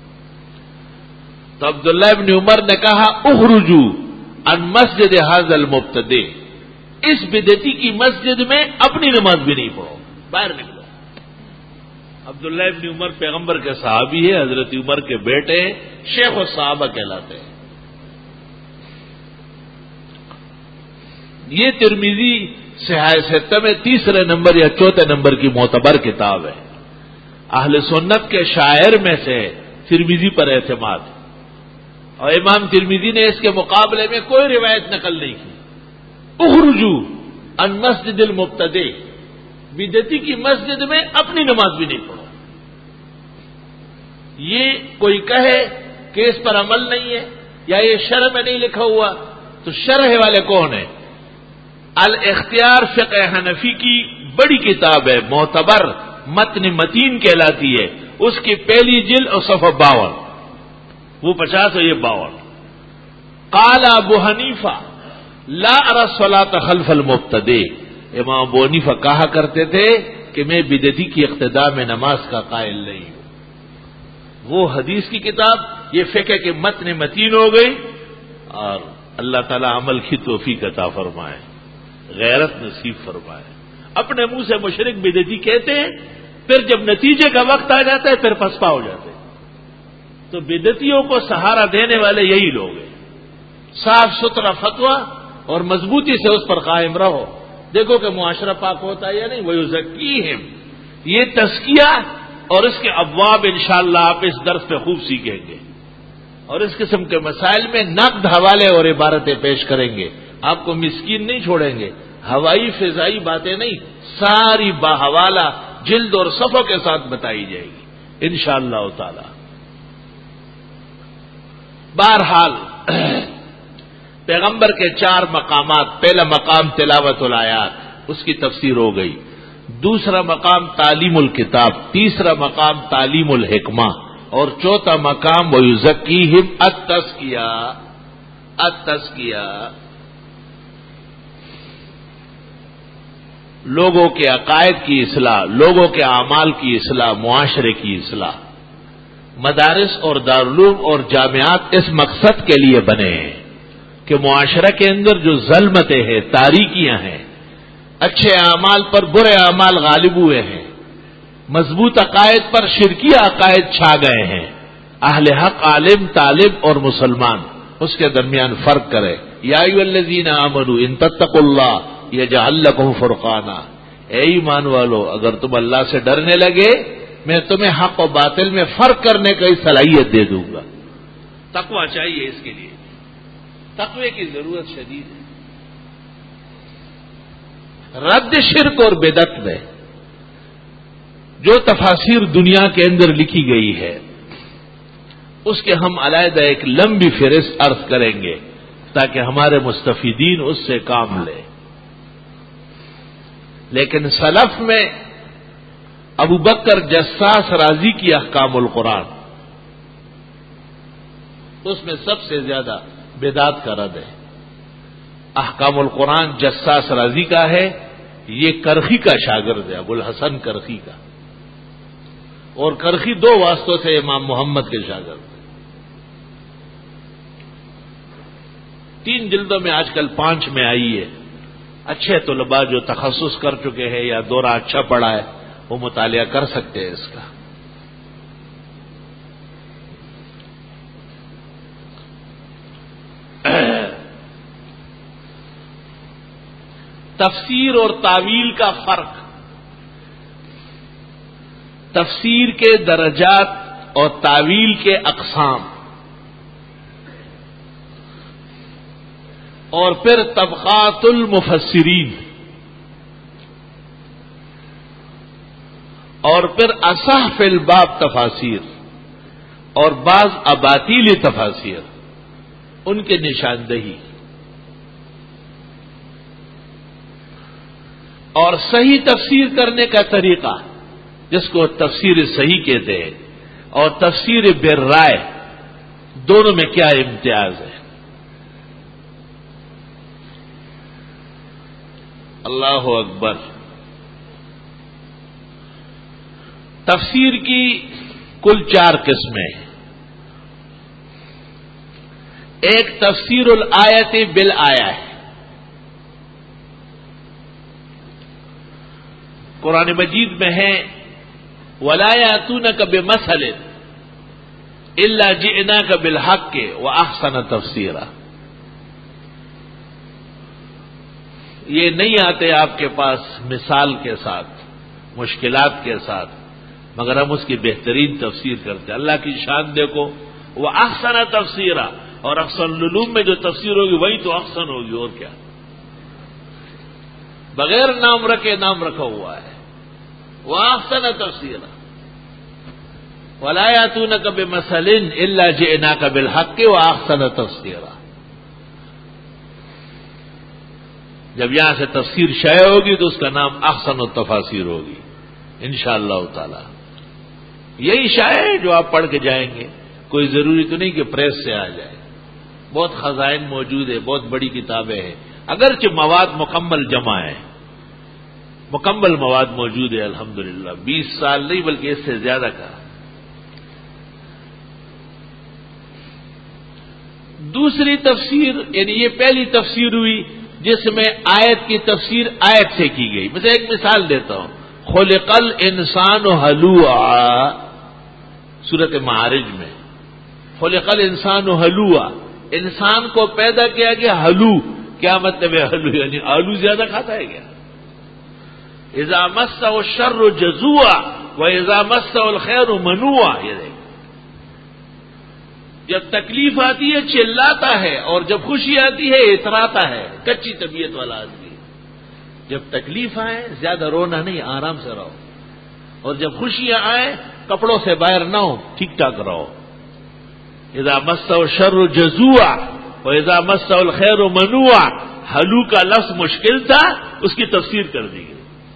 تو عبداللہ ابن عمر نے کہا اخرجوا عن مسجد ھذا المبتدع، اس بدعتی کی مسجد میں اپنی نماز بھی نہیں پڑھو، باہر نکلو۔ عبداللہ ابن عمر پیغمبر کے صحابی ہے، حضرت عمر کے بیٹے، شیخ الصحابہ کہلاتے ہیں۔ یہ ترمذی صحیح ستہ میں تیسرے نمبر یا چوتھے نمبر کی معتبر کتاب ہے، اہل سنت کے شاعر میں سے ترمذی پر اعتماد، اور امام ترمذی نے اس کے مقابلے میں کوئی روایت نقل نہیں کی۔ اخرجوا عن مسجد المبتدع، بدعتی کی مسجد میں اپنی نماز بھی نہیں پڑھو۔ یہ کوئی کہے کہ اس پر عمل نہیں ہے یا یہ شرح میں نہیں لکھا ہوا، تو شرح والے کون ہیں؟ الاختیار فقہ حنفی کی بڑی کتاب ہے، معتبر متن متین کہلاتی ہے، اس کی پہلی جلد اور صفحہ 52، وہ 50 اور یہ 52۔ قال ابو حنیفہ لا ارى الصلاة خلف المبتدع، امام ابو حنیفہ کہا کرتے تھے کہ میں بدعتی کی اقتداء میں نماز کا قائل نہیں ہوں۔ وہ حدیث کی کتاب، یہ فقہ کے متن متین ہو گئی، اور اللہ تعالی عمل کی توفیق عطا فرمائے، غیرت نصیب فرمائے۔ اپنے منہ سے مشرک بدعتی کہتے ہیں، پھر جب نتیجے کا وقت آ جاتا ہے پھر پسپا ہو جاتے ہیں۔ تو بدعتیوں کو سہارا دینے والے یہی لوگ ہیں۔ صاف ستھرا فتویٰ اور مضبوطی سے اس پر قائم رہو، دیکھو کہ معاشرہ پاک ہوتا ہے یا نہیں۔ وَيُزَكِّيهِمْ، یہ تزکیہ اور اس کے ابواب انشاءاللہ آپ اس درس پہ خوب سیکھیں گے، اور اس قسم کے مسائل میں نقد حوالے اور عبارتیں پیش کریں گے، آپ کو مسکین نہیں چھوڑیں گے، ہوائی فضائی باتیں نہیں، ساری باحوالہ جلد اور صفحوں کے ساتھ بتائی جائے گی انشاءاللہ تعالی۔ بہرحال پیغمبر کے 4 مقامات، پہلا مقام تلاوت الآیات، اس کی تفسیر ہو گئی، دوسرا مقام تعلیم الکتاب، تیسرا مقام تعلیم الحکمہ، اور چوتھا مقام وَيُزَكِّيهِمْ التزکیہ، لوگوں کے عقائد کی اصلاح، لوگوں کے اعمال کی اصلاح، معاشرے کی اصلاح۔ مدارس اور دارالعلوم اور جامعات اس مقصد کے لیے بنے ہیں کہ معاشرہ کے اندر جو ظلمتیں ہیں، تاریکیاں ہیں، اچھے اعمال پر برے اعمال غالب ہوئے ہیں، مضبوط عقائد پر شرکی عقائد چھا گئے ہیں، اہل حق عالم طالب اور مسلمان اس کے درمیان فرق کرے۔ یا ایھا الذین آمنوا ان تتقوا اللہ یجعل لکم فرقانا، اے ایمان والو اگر تم اللہ سے ڈرنے لگے میں تمہیں حق و باطل میں فرق کرنے کی صلاحیت دے دوں گا۔ تقوی چاہیے، اس کے لیے تقوی کی ضرورت شدید ہے۔ رد شرک اور بدعت میں جو تفاسیر دنیا کے اندر لکھی گئی ہے اس کے ہم علیحدہ ایک لمبی فہرست عرض کریں گے تاکہ ہمارے مستفیدین اس سے کام لیں. لیکن سلف میں ابو بکر جساس رازی کی احکام القرآن اس میں سب سے زیادہ بدعت کا رد ہے. احکام القرآن جساس رازی کا ہے، یہ کرخی کا شاگرد ہے، ابو الحسن کرخی کا، اور کرخی 2 واسطوں سے امام محمد کے شاگرد ہیں. 3 جلدوں میں آج کل 5 میں آئی ہے. اچھے طلباء جو تخصص کر چکے ہیں یا دورہ اچھا پڑھا ہے وہ مطالعہ کر سکتے ہیں اس کا. تفسیر اور تعویل کا فرق، تفسیر کے درجات اور تعویل کے اقسام، اور پھر طبقات المفسرین، اور پھر اصح فی الباب تفاسیر اور بعض اباطیل تفاسیر، ان کے نشاندہی اور صحیح تفسیر کرنے کا طریقہ جس کو تفسیر صحیح کہتے ہیں اور تفسیر بالرائے، دونوں میں کیا امتیاز ہے. اللہ اکبر. تفسیر کی کل 4 قسمیں. ایک تفسیر الآیت بالآیہ ہے. قرآن مجید میں ہے وَلَا يَأْتُونَكَ بِمَثَلٍ إِلَّا جِئْنَاكَ بِالْحَقِّ وَأَحْسَنَ تَفْسِيرًا. یہ نہیں آتے آپ کے پاس مثال کے ساتھ، مشکلات کے ساتھ، مگر ہم اس کی بہترین تفسیر کرتے. اللہ کی شان دیکھو، وَأَحْسَنَ تَفْسِيرًا، اور احسن العلوم میں جو تفسیر ہوگی وہی تو احسن ہوگی، اور کیا. بغیر نام رکھے نام رکھا ہوا ہے. وَأَحْسَنَ تَفْسِيرًا وَلَا يَأْتُونَكَ بِمَثَلٍ إِلَّا جِئْنَاكَ بِالْحَقِّ وَأَحْسَنَ تَفْسِيرًا. جب یہاں سے تفسیر شائع ہوگی تو اس کا نام احسن التفاسیر ہوگی انشاءاللہ تعالی. یہی شائع ہے جو آپ پڑھ کے جائیں گے، کوئی ضروری تو نہیں کہ پریس سے آ جائے. بہت خزائن موجود ہے، بہت بڑی کتابیں ہیں، اگرچہ مواد مکمل جمع ہے، مکمل مواد موجود ہے الحمدللہ. 20 سال نہیں بلکہ اس سے زیادہ کا. دوسری تفسیر یعنی یہ پہلی تفسیر ہوئی جس میں آیت کی تفسیر آیت سے کی گئی. میں ایک مثال دیتا ہوں. خلق الانسان ہلوعا، سورۃ معارج میں خلق الانسان ہلوعا، انسان کو پیدا کیا گیا ہلو. کیا مطلب ہے ہلو؟ یعنی آلو زیادہ کھاتا ہے کیا؟ اذا مسہ الشر جزوعا واذا مسہ الخیر منوعا. یہ دیکھ، جب تکلیف آتی ہے چلاتا ہے اور جب خوشی آتی ہے اتراتا ہے. کچی طبیعت والا آدمی. جب تکلیف آئے زیادہ رونا نہیں، آرام سے رہو، اور جب خوشیاں آئیں کپڑوں سے باہر نہ ہو، ٹھیک ٹھاک رہو. اذا مسہ الشر جزوعا واذا مسہ الخیر منوعا. ہلو کا لفظ مشکل تھا، اس کی تفسیر کر دی گئی.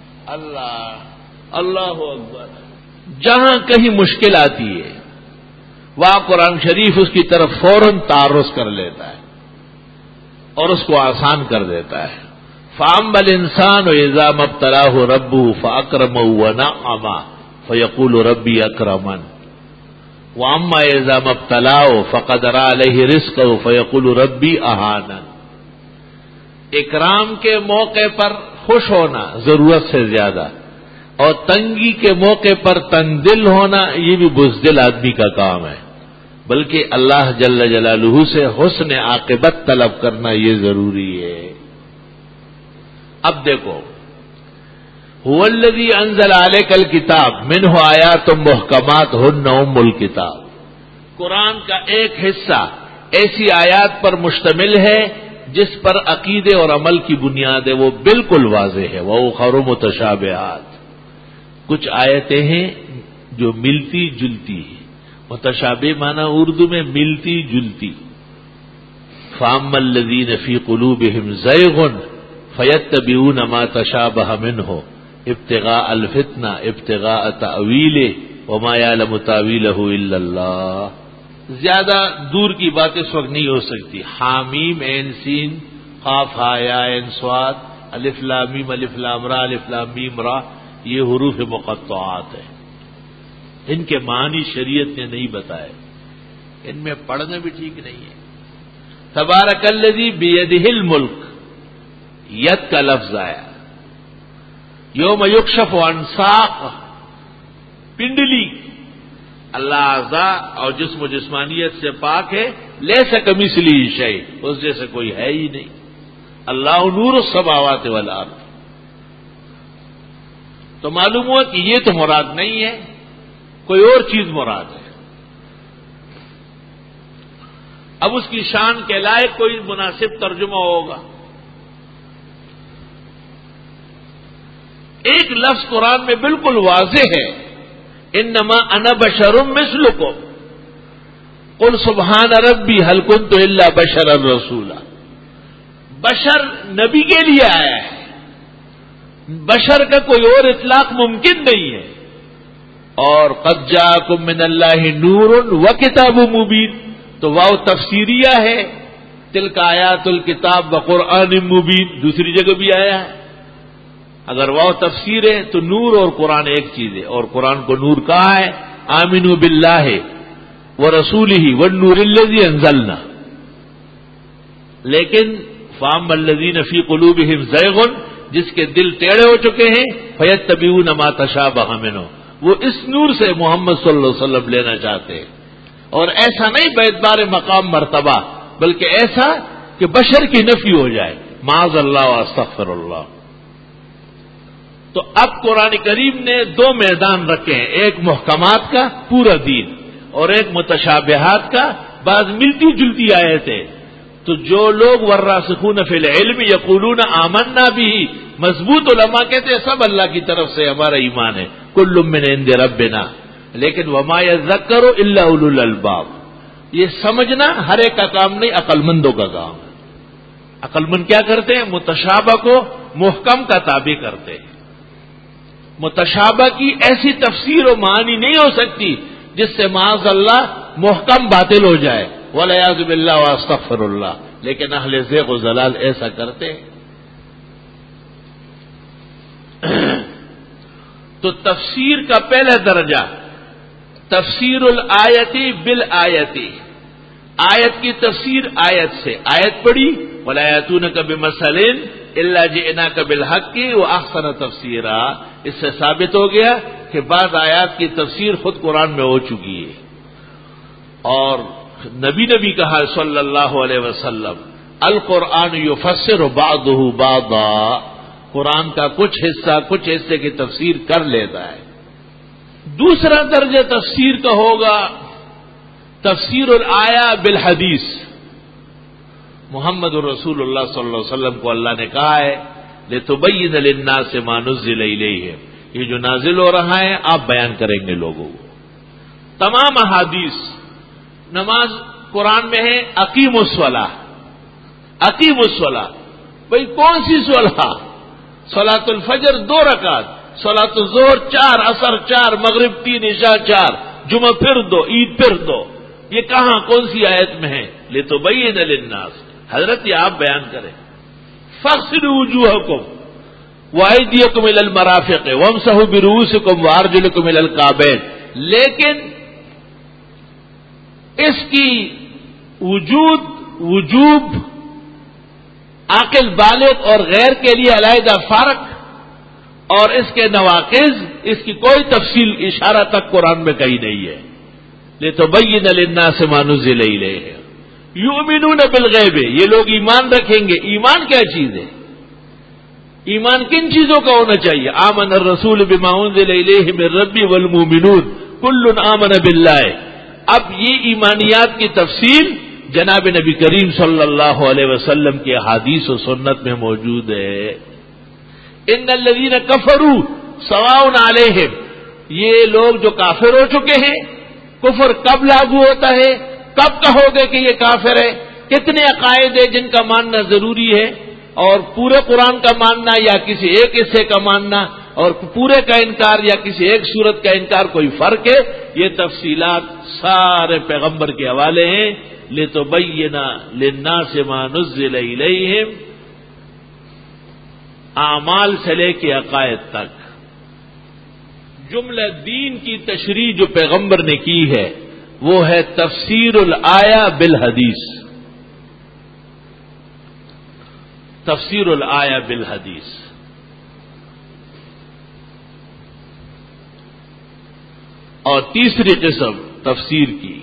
اللہ اکبر. جہاں کہیں مشکل آتی ہے وہاں قرآن شریف اس کی طرف فوراً تعرض کر لیتا ہے اور اس کو آسان کر دیتا ہے. فَأَمَّا الْإِنسَانُ إِذَا مَا ابْتَلَاهُ رَبُّهُ فَأَكْرَمَهُ وَنَعَّمَهُ فَيَقُولُ رَبِّي أَكْرَمَنِ وَأَمَّا إِذَا مَا ابْتَلَاهُ فَقَدَرَ عَلَيْهِ رِزْقَهُ فَيَقُولُ رَبِّي أَهَانَنِ. اکرام کے موقع پر خوش ہونا ضرورت سے زیادہ، اور تنگی کے موقع پر تنگ دل ہونا یہ بھی بزدل آدمی کا کام ہے. بلکہ اللہ جل جلالہ سے حسن عاقبت طلب کرنا یہ ضروری ہے. اب دیکھو، هو الذی انزل علیک الکتاب منہ آیات محکمات ہن ام الکتاب. قرآن کا ایک حصہ ایسی آیات پر مشتمل ہے جس پر عقیدے اور عمل کی بنیاد ہے وہ بالکل واضح ہے. وَأُخَرُ مُتَشَابِهَاتٌ. کچھ آیتیں ہیں جو ملتی جلتی ہیں. متشابہ معنی اردو میں ملتی جلتی. فَأَمَّا الَّذِينَ فِي قُلُوبِهِمْ زَيْغٌ فَيَتَّبِعُونَ مَا تَشَابَهَ مِنْهُ ابْتِغَاءَ الْفِتْنَةِ ابْتِغَاءَ تَأْوِيلِهِ وَمَا يَعْلَمُ تَأْوِيلَهُ إِلَّا اللَّهُ. زیادہ دور کی بات اس وقت نہیں ہو سکتی. حامیم عین سین قاف ہا یا عین صاد الف لام میم الف لام را الف لام میم را یہ حروف مقطعات ہیں. ان کے معنی شریعت نے نہیں بتائے. ان میں پڑھنا بھی ٹھیک نہیں ہے. تبارک الذی بیدہ الملک. ید کا لفظ آیا. یوم یکشف عن ساق. پنڈلی. اللہ اعضاء اور جسم و جسمانیت سے پاک ہے. لیس کمثلہ شیء. اس جیسے کوئی ہے ہی نہیں. اللہ نور السماوات والارض. تو معلوم ہوا کہ یہ تو مراد نہیں ہے, کوئی اور چیز مراد ہے. اب اس کی شان کے لائق کوئی مناسب ترجمہ ہوگا. ایک لفظ قرآن میں بالکل واضح ہے, انما انا بشر مثلکم قل سبحان ربی هل کنت الا بشرا رسولا. بشر نبی کے لیے آیا ہے, بشر کا کوئی اور اطلاق ممکن نہیں ہے. اور قد جاءکم من اللہ نور و کتاب مبین, تو واو تفسیریہ ہے. تلک آیات الکتاب و قرآن مبین دوسری جگہ بھی آیا ہے. اگر واو تفسیر ہے تو نور اور قرآن ایک چیز ہے, اور قرآن کو نور کہا ہے. آمنوا باللہ ورسولہ والنور الذی انزلنا. لیکن فاما الذین فی قلوبہم زیغ, جس کے دل ٹیڑے ہو چکے ہیں, فیتبعون ما تشابہ منہ, وہ اس نور سے محمد صلی اللہ علیہ وسلم لینا چاہتے ہیں. اور ایسا نہیں باعتبار مقام مرتبہ, بلکہ ایسا کہ بشر کی نفی ہو جائے. معاذ اللہ و استغفر اللہ. تو اب قرآن کریم نے دو میدان رکھے ہیں, ایک محکمات کا پورا دین, اور ایک متشابہات کا بعض ملتی جلتی آیتیں. تو جو لوگ والراسخون فی العلم یقولون آمنا بھی, مضبوط علماء کہتے ہیں سب اللہ کی طرف سے ہمارا ایمان ہے, کل من عند ربنا, لیکن وما یذکر الا اولو الالباب. یہ سمجھنا ہر ایک کا کام نہیں, عقل مندوں کا کام ہے. عقل مند کیا کرتے ہیں؟ متشابہ کو محکم کا تابع کرتے ہیں. متشابہ کی ایسی تفسیر و معنی نہیں ہو سکتی جس سے معاذ اللہ محکم باطل ہو جائے, والعیاذ باللہ واستغفر اللہ. لیکن اہل زیغ و ضلال ایسا کرتے ہیں. تو تفسیر کا پہلا درجہ تفسیر الآیتی بالآیتی, آیت کی تفسیر آیت سے. آیت پڑھی ولا یاتونک بمثل الا جئناک بالحق واحسن تفسیرا, اس سے ثابت ہو گیا کہ بعض آیات کی تفسیر خود قرآن میں ہو چکی ہے. اور نبی کہا صلی اللہ علیہ وسلم, القرآن یفسر بعضہ بعضا, قرآن کا کچھ حصے کی تفسیر کر لیتا ہے. دوسرا درجہ تفسیر کا ہوگا تفسیر الآیہ بالحدیث. محمد رسول اللہ صلی اللہ علیہ وسلم کو اللہ نے کہا ہے لِتُبَيِّنَ لِلنَّاسِ مَا نُزِّلَ إِلَيْهِمْ, یہ جو نازل ہو رہا ہے آپ بیان کریں گے لوگوں کو. تمام احادیث. نماز قرآن میں ہے اقیم الصلاۃ, اقیم الصلاۃ. بھئی کون سی صلاح؟ صلاۃ الفجر 2 رکعت, صلاۃ الظہر 4, عصر 4, مغرب 3, عشاء 4, جمعہ پھر 2, عید پھر 2. یہ کہاں کون سی آیت میں ہے؟ لِتُبَيِّنَ لِلنَّاسِ, حضرت یہ آپ بیان کریں. فَاغْسِلُوا وُجُوهَكُمْ وَأَيْدِيَكُمْ إِلَى الْمَرَافِقِ وَامْسَحُوا بِرُؤُوسِكُمْ وَأَرْجُلَكُمْ إِلَى الْكَعْبَيْنِ. لیکن اس کی وجوب عاقل بالغ اور غیر کے لیے علیحدہ فرق, اور اس کے نواقض اس کی کوئی تفصیل اشارہ تک قرآن میں کہیں نہیں ہے. لِتُبَيِّنَ لِلنَّاسِ مَا نُزِّلَ إِلَيْهِمْ یؤمنون بالغیب. یہ لوگ ایمان رکھیں گے. ایمان کیا چیز ہے؟ ایمان کن چیزوں کا ہونا چاہیے؟ آمن الرسول بما انزل الیہ من ربی والمؤمنون کل آمن باللہ. اب یہ ایمانیات کی تفصیل جناب نبی کریم صلی اللہ علیہ وسلم کی احادیث و سنت میں موجود ہے. ان الذین کفروا سواء علیہم، یہ لوگ جو کافر ہو چکے ہیں، کفر کب لاگو ہوتا ہے، کب کہو گے کہ یہ کافر ہے؟ کتنے عقائد ہیں جن کا ماننا ضروری ہے، اور پورے قرآن کا ماننا یا کسی ایک حصے کا ماننا، اور پورے کا انکار یا کسی ایک صورت کا انکار، کوئی فرق ہے؟ یہ تفصیلات سارے پیغمبر کے حوالے ہیں. لِتُبَيِّنَ لِلنَّاسِ مَا نُزِّلَ إِلَيْهِمْ، اعمال سے لے کے عقائد تک جملہ دین کی تشریح جو پیغمبر نے کی ہے وہ ہے تفسیر الآیہ بالحدیث. تفسیر الآیہ بالحدیث. اور تیسری قسم تفسیر کی،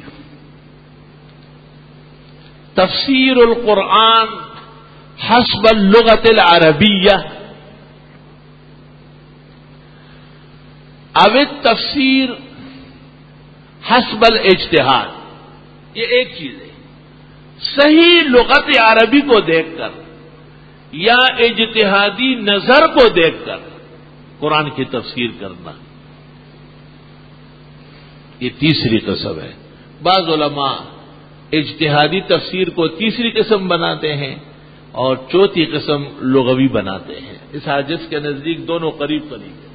تفسیر القرآن حسب اللغت العربیہ او التفسیر حسب الاجتہاد. یہ ایک چیز ہے، صحیح لغت عربی کو دیکھ کر یا اجتہادی نظر کو دیکھ کر قرآن کی تفسیر کرنا، یہ تیسری قسم ہے. بعض علماء اجتہادی تفسیر کو تیسری قسم بناتے ہیں اور چوتھی قسم لغوی بناتے ہیں. اس حدیث کے نزدیک دونوں قریب قریب ہیں.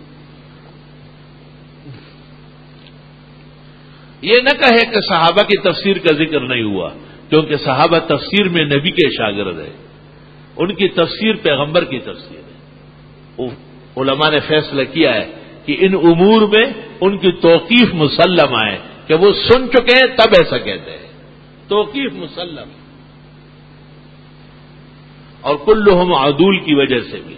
یہ نہ کہے کہ صحابہ کی تفسیر کا ذکر نہیں ہوا، کیونکہ صحابہ تفسیر میں نبی کے شاگرد ہیں، ان کی تفسیر پیغمبر کی تفسیر ہے. علماء نے فیصلہ کیا ہے کہ ان امور میں ان کی توقیف مسلم ہے کہ وہ سن چکے ہیں تب ایسا کہتے ہیں. توقیف مسلم، اور کلہم عدول کی وجہ سے بھی.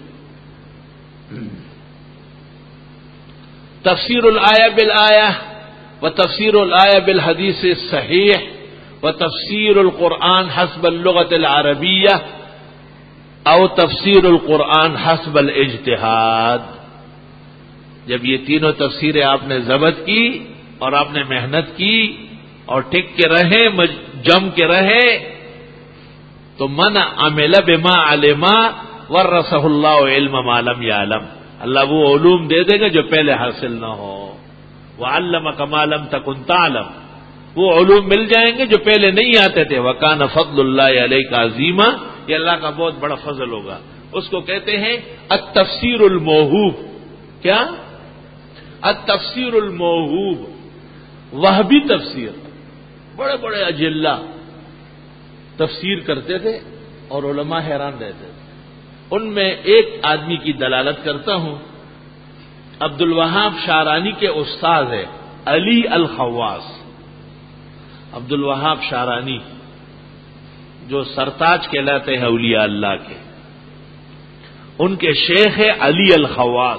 تفسیر الآیہ بالآیہ و تفسیر الآیہ بالحدیث صحیح و تفسیر القرآن حسب اللغت العربیہ او تفسیر القرآن حسب الاجتہاد. جب یہ تینوں تفسیریں آپ نے ضبط کی اور آپ نے محنت کی اور ٹک کے رہے، جم کے رہے، تو من عمل بما علما ورثہ اللہ علم ما لم یعلم، اللہ وہ علوم دے دے گا جو پہلے حاصل نہ ہو. وعلمک ما لم تکن تعلم، وہ علوم مل جائیں گے جو پہلے نہیں آتے تھے. وکان فضل اللہ علیک عظیما، یہ اللہ کا بہت بڑا فضل ہوگا. اس کو کہتے ہیں التفسیر الموہوب. کیا؟ التفسیر الموہوب، وہبی تفسیر. بڑے بڑے اجلہ تفسیر کرتے تھے اور علماء حیران رہتے تھے. ان میں ایک آدمی کی دلالت کرتا ہوں. عبد الوہاب شارانی کے استاد ہے علی الخواص. عبد الوہاب شارانی جو سرتاج کہلاتے ہیں اولیاء اللہ کے، ان کے شیخ ہے علی الخواص.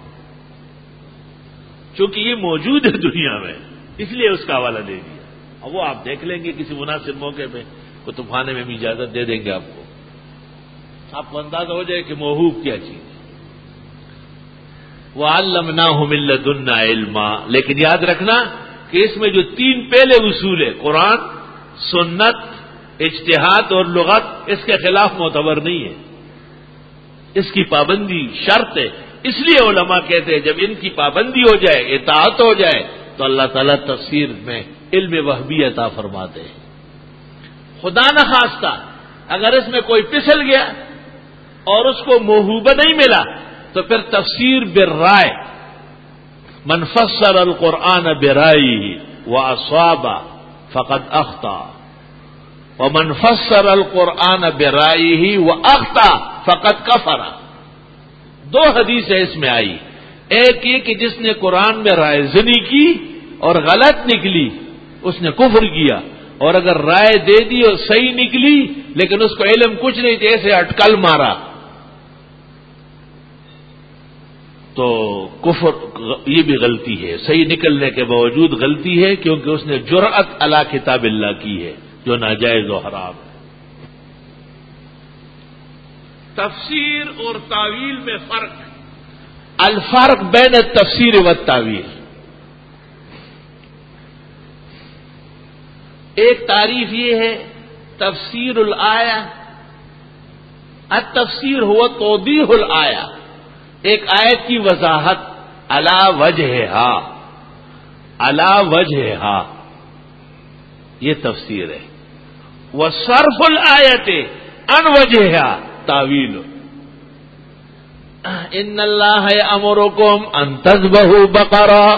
چونکہ یہ موجود ہے دنیا میں اس لیے اس کا حوالہ دے دیا. اور وہ آپ دیکھ لیں گے کسی مناسب موقع پہ، کتب خانے میں بھی اجازت دے دیں گے آپ کو. آپ کو اندازہ ہو جائے کہ موہوب کیا چیز ہے. وَعَلَّمْنَاهُ مِن لَّدُنَّا عِلْمًا. لیکن یاد رکھنا کہ اس میں جو تین پہلے اصول ہے، قرآن، سنت، اجتہاد اور لغت، اس کے خلاف معتبر نہیں ہے. اس کی پابندی شرط ہے. اس لیے علماء کہتے ہیں جب ان کی پابندی ہو جائے، اطاعت ہو جائے، تو اللہ تعالیٰ تفسیر میں علم وہبی عطا فرماتے ہیں. خدا نخواستہ اگر اس میں کوئی پھسل گیا اور اس کو موہوبہ نہیں ملا تو پھر تفسیر بالرائے، من فسر القرآن برائیہ واصاب فقد اخطا ومن فسر القرآن برائیہ واخطا فقد کفر. دو حدیثیں اس میں آئی. ایک یہ کہ جس نے قرآن میں رائے زنی کی اور غلط نکلی اس نے کفر کیا، اور اگر رائے دے دی اور صحیح نکلی لیکن اس کو علم کچھ نہیں تھے، ایسے اٹکل مارا تو کفر. یہ بھی غلطی ہے، صحیح نکلنے کے باوجود غلطی ہے، کیونکہ اس نے جرأت علی کتاب اللہ کی ہے جو ناجائز و حرام ہے. تفسیر اور تعویل میں فرق. الفرق بین التفسیر والتعویل. ایک تعریف یہ ہے تفسیر الآیہ، التفسیر ہوا توضیح الآیہ، ایک آیت کی وضاحت علی وجہہا، علی وجہہا، یہ تفسیر ہے۔ وصرف الآیت عن وجہہا تاویل۔ ان اللہ یأمرکم ان تذبحوا بقرہ،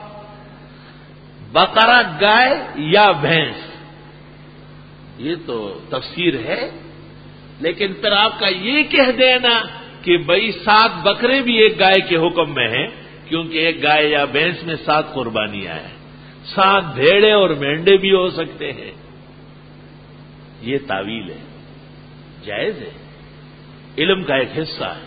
بقرہ گائے یا بھینس، یہ تو تفسیر ہے۔ لیکن پھر آپ کا یہ کہہ دینا کہ بھائی 7 بکرے بھی ایک گائے کے حکم میں ہیں، کیونکہ ایک گائے یا بھینس میں 7 قربانیاں ہیں، 7 بھیڑے اور مینڈے بھی ہو سکتے ہیں، یہ تعویل ہے، جائز ہے، علم کا ایک حصہ ہے۔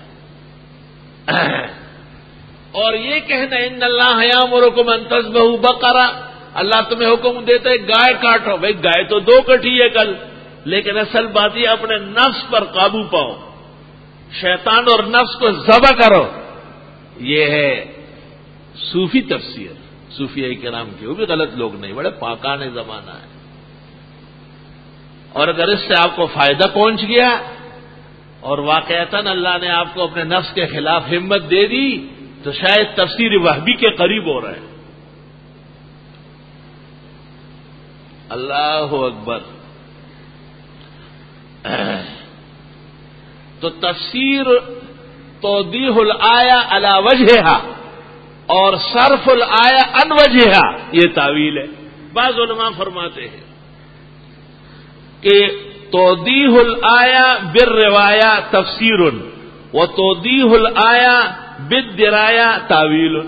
اور یہ کہنا ان اللہ یامرکم ان تذبحوا بقرہ، اللہ تمہیں حکم دیتا ہے گائے کاٹو، بھائی گائے تو 2 کٹی ہے کل، لیکن اصل بات یہ اپنے نفس پر قابو پاؤ، شیطان اور نفس کو ذبح کرو، یہ ہے صوفی تفسیر، صوفیاء کرام کی، وہ بھی غلط لوگ نہیں، بڑے پاکانہ زمانہ ہے۔ اور اگر اس سے آپ کو فائدہ پہنچ گیا اور واقعتاً اللہ نے آپ کو اپنے نفس کے خلاف ہمت دے دی تو شاید تفسیر وہبی کے قریب ہو رہے ہیں۔ اللہ اکبر۔ تو تفسیر توضیح الآیہ علی وجہہا اور صرف الآیہ عن وجہہا، یہ تعویل ہے۔ بعض علماء فرماتے ہیں کہ توضیح الآیہ بالروایہ تفسیر و توضیح الآیہ بالدرایہ تعویل۔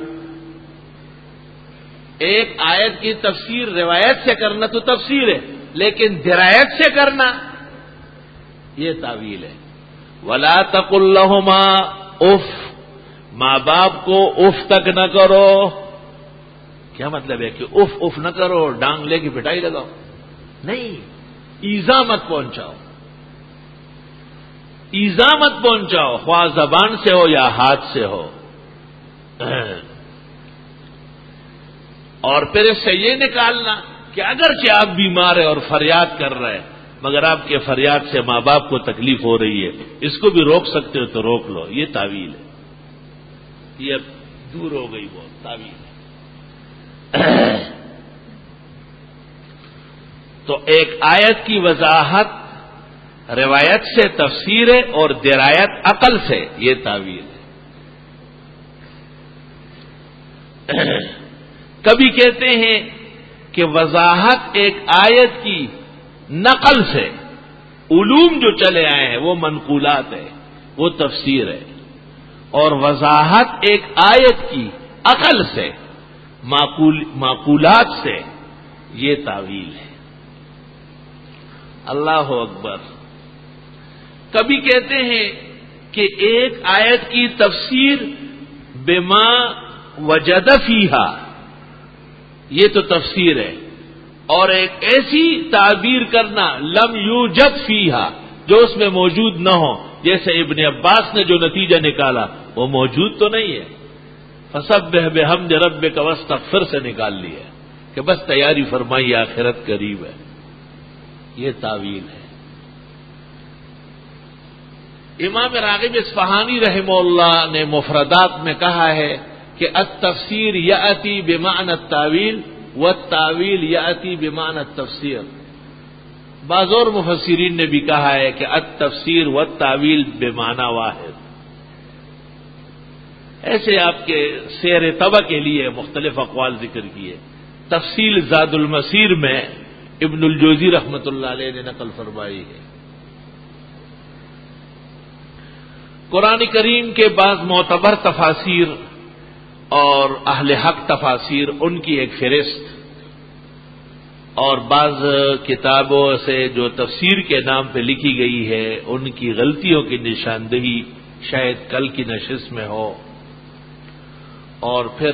ایک آیت کی تفسیر روایت سے کرنا تو تفسیر ہے، لیکن درایت سے کرنا یہ تعویل ہے۔ ولا تقل لہما اف، ماں باپ کو اف تک نہ کرو۔ کیا مطلب ہے کہ اف اف نہ کرو، ڈانگ لے کے پٹائی لگاؤ؟ نہیں، ایذا مت پہنچاؤ، ایذا مت پہنچاؤ، خواہ زبان سے ہو یا ہاتھ سے ہو۔ اور پھر اس سے یہ نکالنا کہ اگرچہ آپ بیمار ہیں اور فریاد کر رہے ہیں، مگر آپ کے فریاد سے ماں باپ کو تکلیف ہو رہی ہے، اس کو بھی روک سکتے ہو تو روک لو، یہ تعویل ہے، یہ اب دور ہو گئی وہ تعویل ہے۔ تو ایک آیت کی وضاحت روایت سے تفسیر ہے اور درایت عقل سے، یہ تعویل ہے۔ کبھی کہتے ہیں کہ وضاحت ایک آیت کی نقل سے، علوم جو چلے آئے ہیں وہ منقولات ہے، وہ تفسیر ہے، اور وضاحت ایک آیت کی عقل سے، معقولات سے، یہ تعویل ہے۔ اللہ اکبر۔ کبھی کہتے ہیں کہ ایک آیت کی تفسیر بما وجد فیہا، یہ تو تفسیر ہے، اور ایک ایسی تعبیر کرنا لم یوجد فیہا، جو اس میں موجود نہ ہو، جیسے ابن عباس نے جو نتیجہ نکالا وہ موجود تو نہیں ہے، فسبح بحمد ربک واستغفر سے نکال لیا کہ بس تیاری فرمائی آخرت قریب ہے، یہ تعویل ہے۔ امام راغب اصفہانی رحمہ اللہ نے مفردات میں کہا ہے کہ التفسیر یأتی بمعنی التاویل والتاویل یأتی بمعنی التفسیر۔ بعض اور مفسرین نے بھی کہا ہے کہ التفسیر والتاویل بمعنی واحد۔ ایسے آپ کے سیر طبع کے لیے مختلف اقوال ذکر کیے۔ تفصیل زاد المسیر میں ابن الجوزی رحمۃ اللہ علیہ نے نقل فرمائی ہے۔ قرآن کریم کے بعض معتبر تفاسیر اور اہل حق تفاسیر، ان کی ایک فہرست، اور بعض کتابوں سے جو تفسیر کے نام پہ لکھی گئی ہے ان کی غلطیوں کی نشاندہی شاید کل کی نشست میں ہو، اور پھر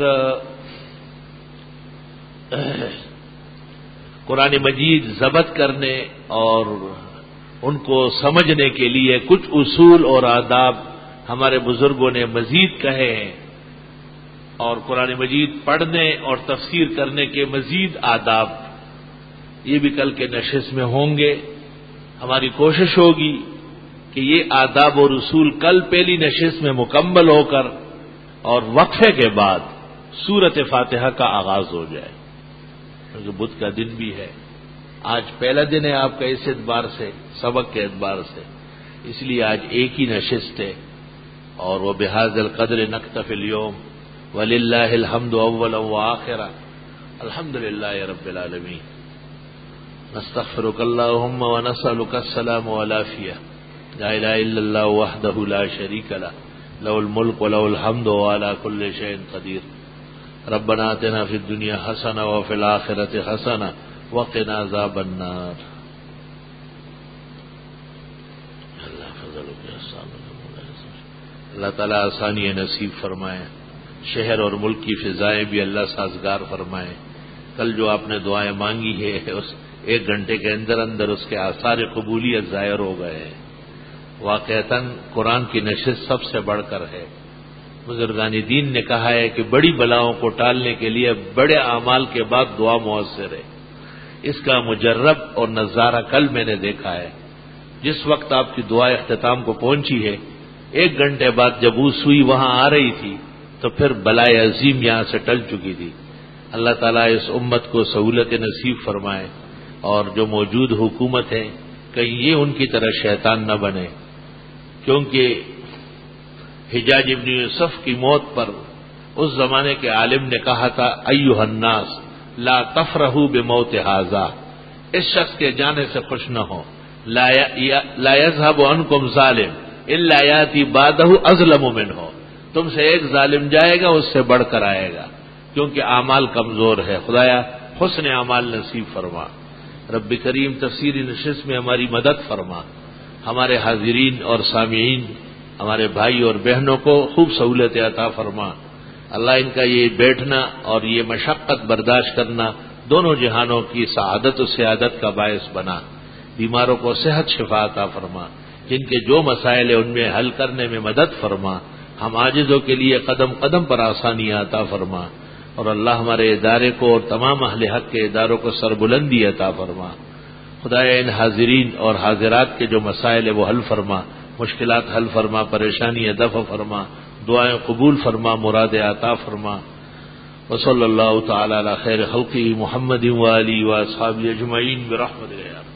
قرآن مجید ضبط کرنے اور ان کو سمجھنے کے لیے کچھ اصول اور آداب ہمارے بزرگوں نے مزید کہے ہیں، اور قرآن مجید پڑھنے اور تفسیر کرنے کے مزید آداب، یہ بھی کل کے نشست میں ہوں گے۔ ہماری کوشش ہوگی کہ یہ آداب و رسول کل پہلی نشست میں مکمل ہو کر اور وقفے کے بعد سورت فاتحہ کا آغاز ہو جائے، کیونکہ بدھ کا دن بھی ہے۔ آج پہلا دن ہے آپ کا اس اعتبار سے، سبق کے اعتبار سے، اس لیے آج ایک ہی نشست ہے، اور وہ بہذا القدر نکتفی اليوم وللہ الحمد اولا وآخرا الحمد للہ رب العالمین۔ نستغفرک اللہم ونسألک السلام والعافیہ، لا الہ الا اللہ وحدہ لا شریک لہ، لہ الملک ولہ الحمد وعلی کل شیء قدیر۔ ربنا آتنا فی الدنیا حسنہ وفی الآخرۃ حسنہ وقنا عذاب النار۔ اللہ تعالیٰ آسانی نصیب فرمائے، شہر اور ملک کی فضائیں بھی اللہ سازگار فرمائے۔ کل جو آپ نے دعائیں مانگی ہے اس 1 گھنٹے کے اندر اندر اس کے آثار قبولیت ظاہر ہو گئے ہیں۔ واقعتاً قرآن کی نشست سب سے بڑھ کر ہے۔ بزرگان دین نے کہا ہے کہ بڑی بلاؤں کو ٹالنے کے لیے بڑے اعمال کے بعد دعا مؤثر ہے۔ اس کا مجرب اور نظارہ کل میں نے دیکھا ہے۔ جس وقت آپ کی دعا اختتام کو پہنچی ہے، 1 گھنٹے بعد جب وہ سوئی وہاں آ رہی تھی تو پھر بلائے عظیم یہاں سے ٹل چکی تھی۔ اللہ تعالیٰ اس امت کو سہولت نصیب فرمائے، اور جو موجود حکومت ہے کہیں یہ ان کی طرح شیطان نہ بنے، کیونکہ حجاج ابن یوسف کی موت پر اس زمانے کے عالم نے کہا تھا ایھا الناس لا تفرحوا بموت ھذا، اس شخص کے جانے سے خوش نہ ہو، لا يذهب عنكم ظالم الا یاتی بعدہ اظلم منہ، تم سے ایک ظالم جائے گا اس سے بڑھ کر آئے گا، کیونکہ اعمال کمزور ہے۔ خدایا حسن اعمال نصیب فرما۔ رب کریم تفسیری نشست میں ہماری مدد فرما، ہمارے حاضرین اور سامعین، ہمارے بھائی اور بہنوں کو خوب سہولت عطا فرما۔ اللہ ان کا یہ بیٹھنا اور یہ مشقت برداشت کرنا دونوں جہانوں کی سعادت و سعادت کا باعث بنا۔ بیماروں کو صحت شفا عطا فرما، جن کے جو مسائل ہیں ان میں حل کرنے میں مدد فرما، ہم عاجزوں کے لیے قدم قدم پر آسانی عطا فرما، اور اللہ ہمارے ادارے کو اور تمام اہل حق کے اداروں کو سربلندی عطا فرما۔ خدایا ان حاضرین اور حاضرات کے جو مسائل ہیں وہ حل فرما، مشکلات حل فرما، پریشانی دفع فرما، دعائیں قبول فرما، مراد عطا فرما۔ وصلی اللہ تعالی علی خیر خلقہ محمد وآلہ واصحابہ اجمعین برحمتک یا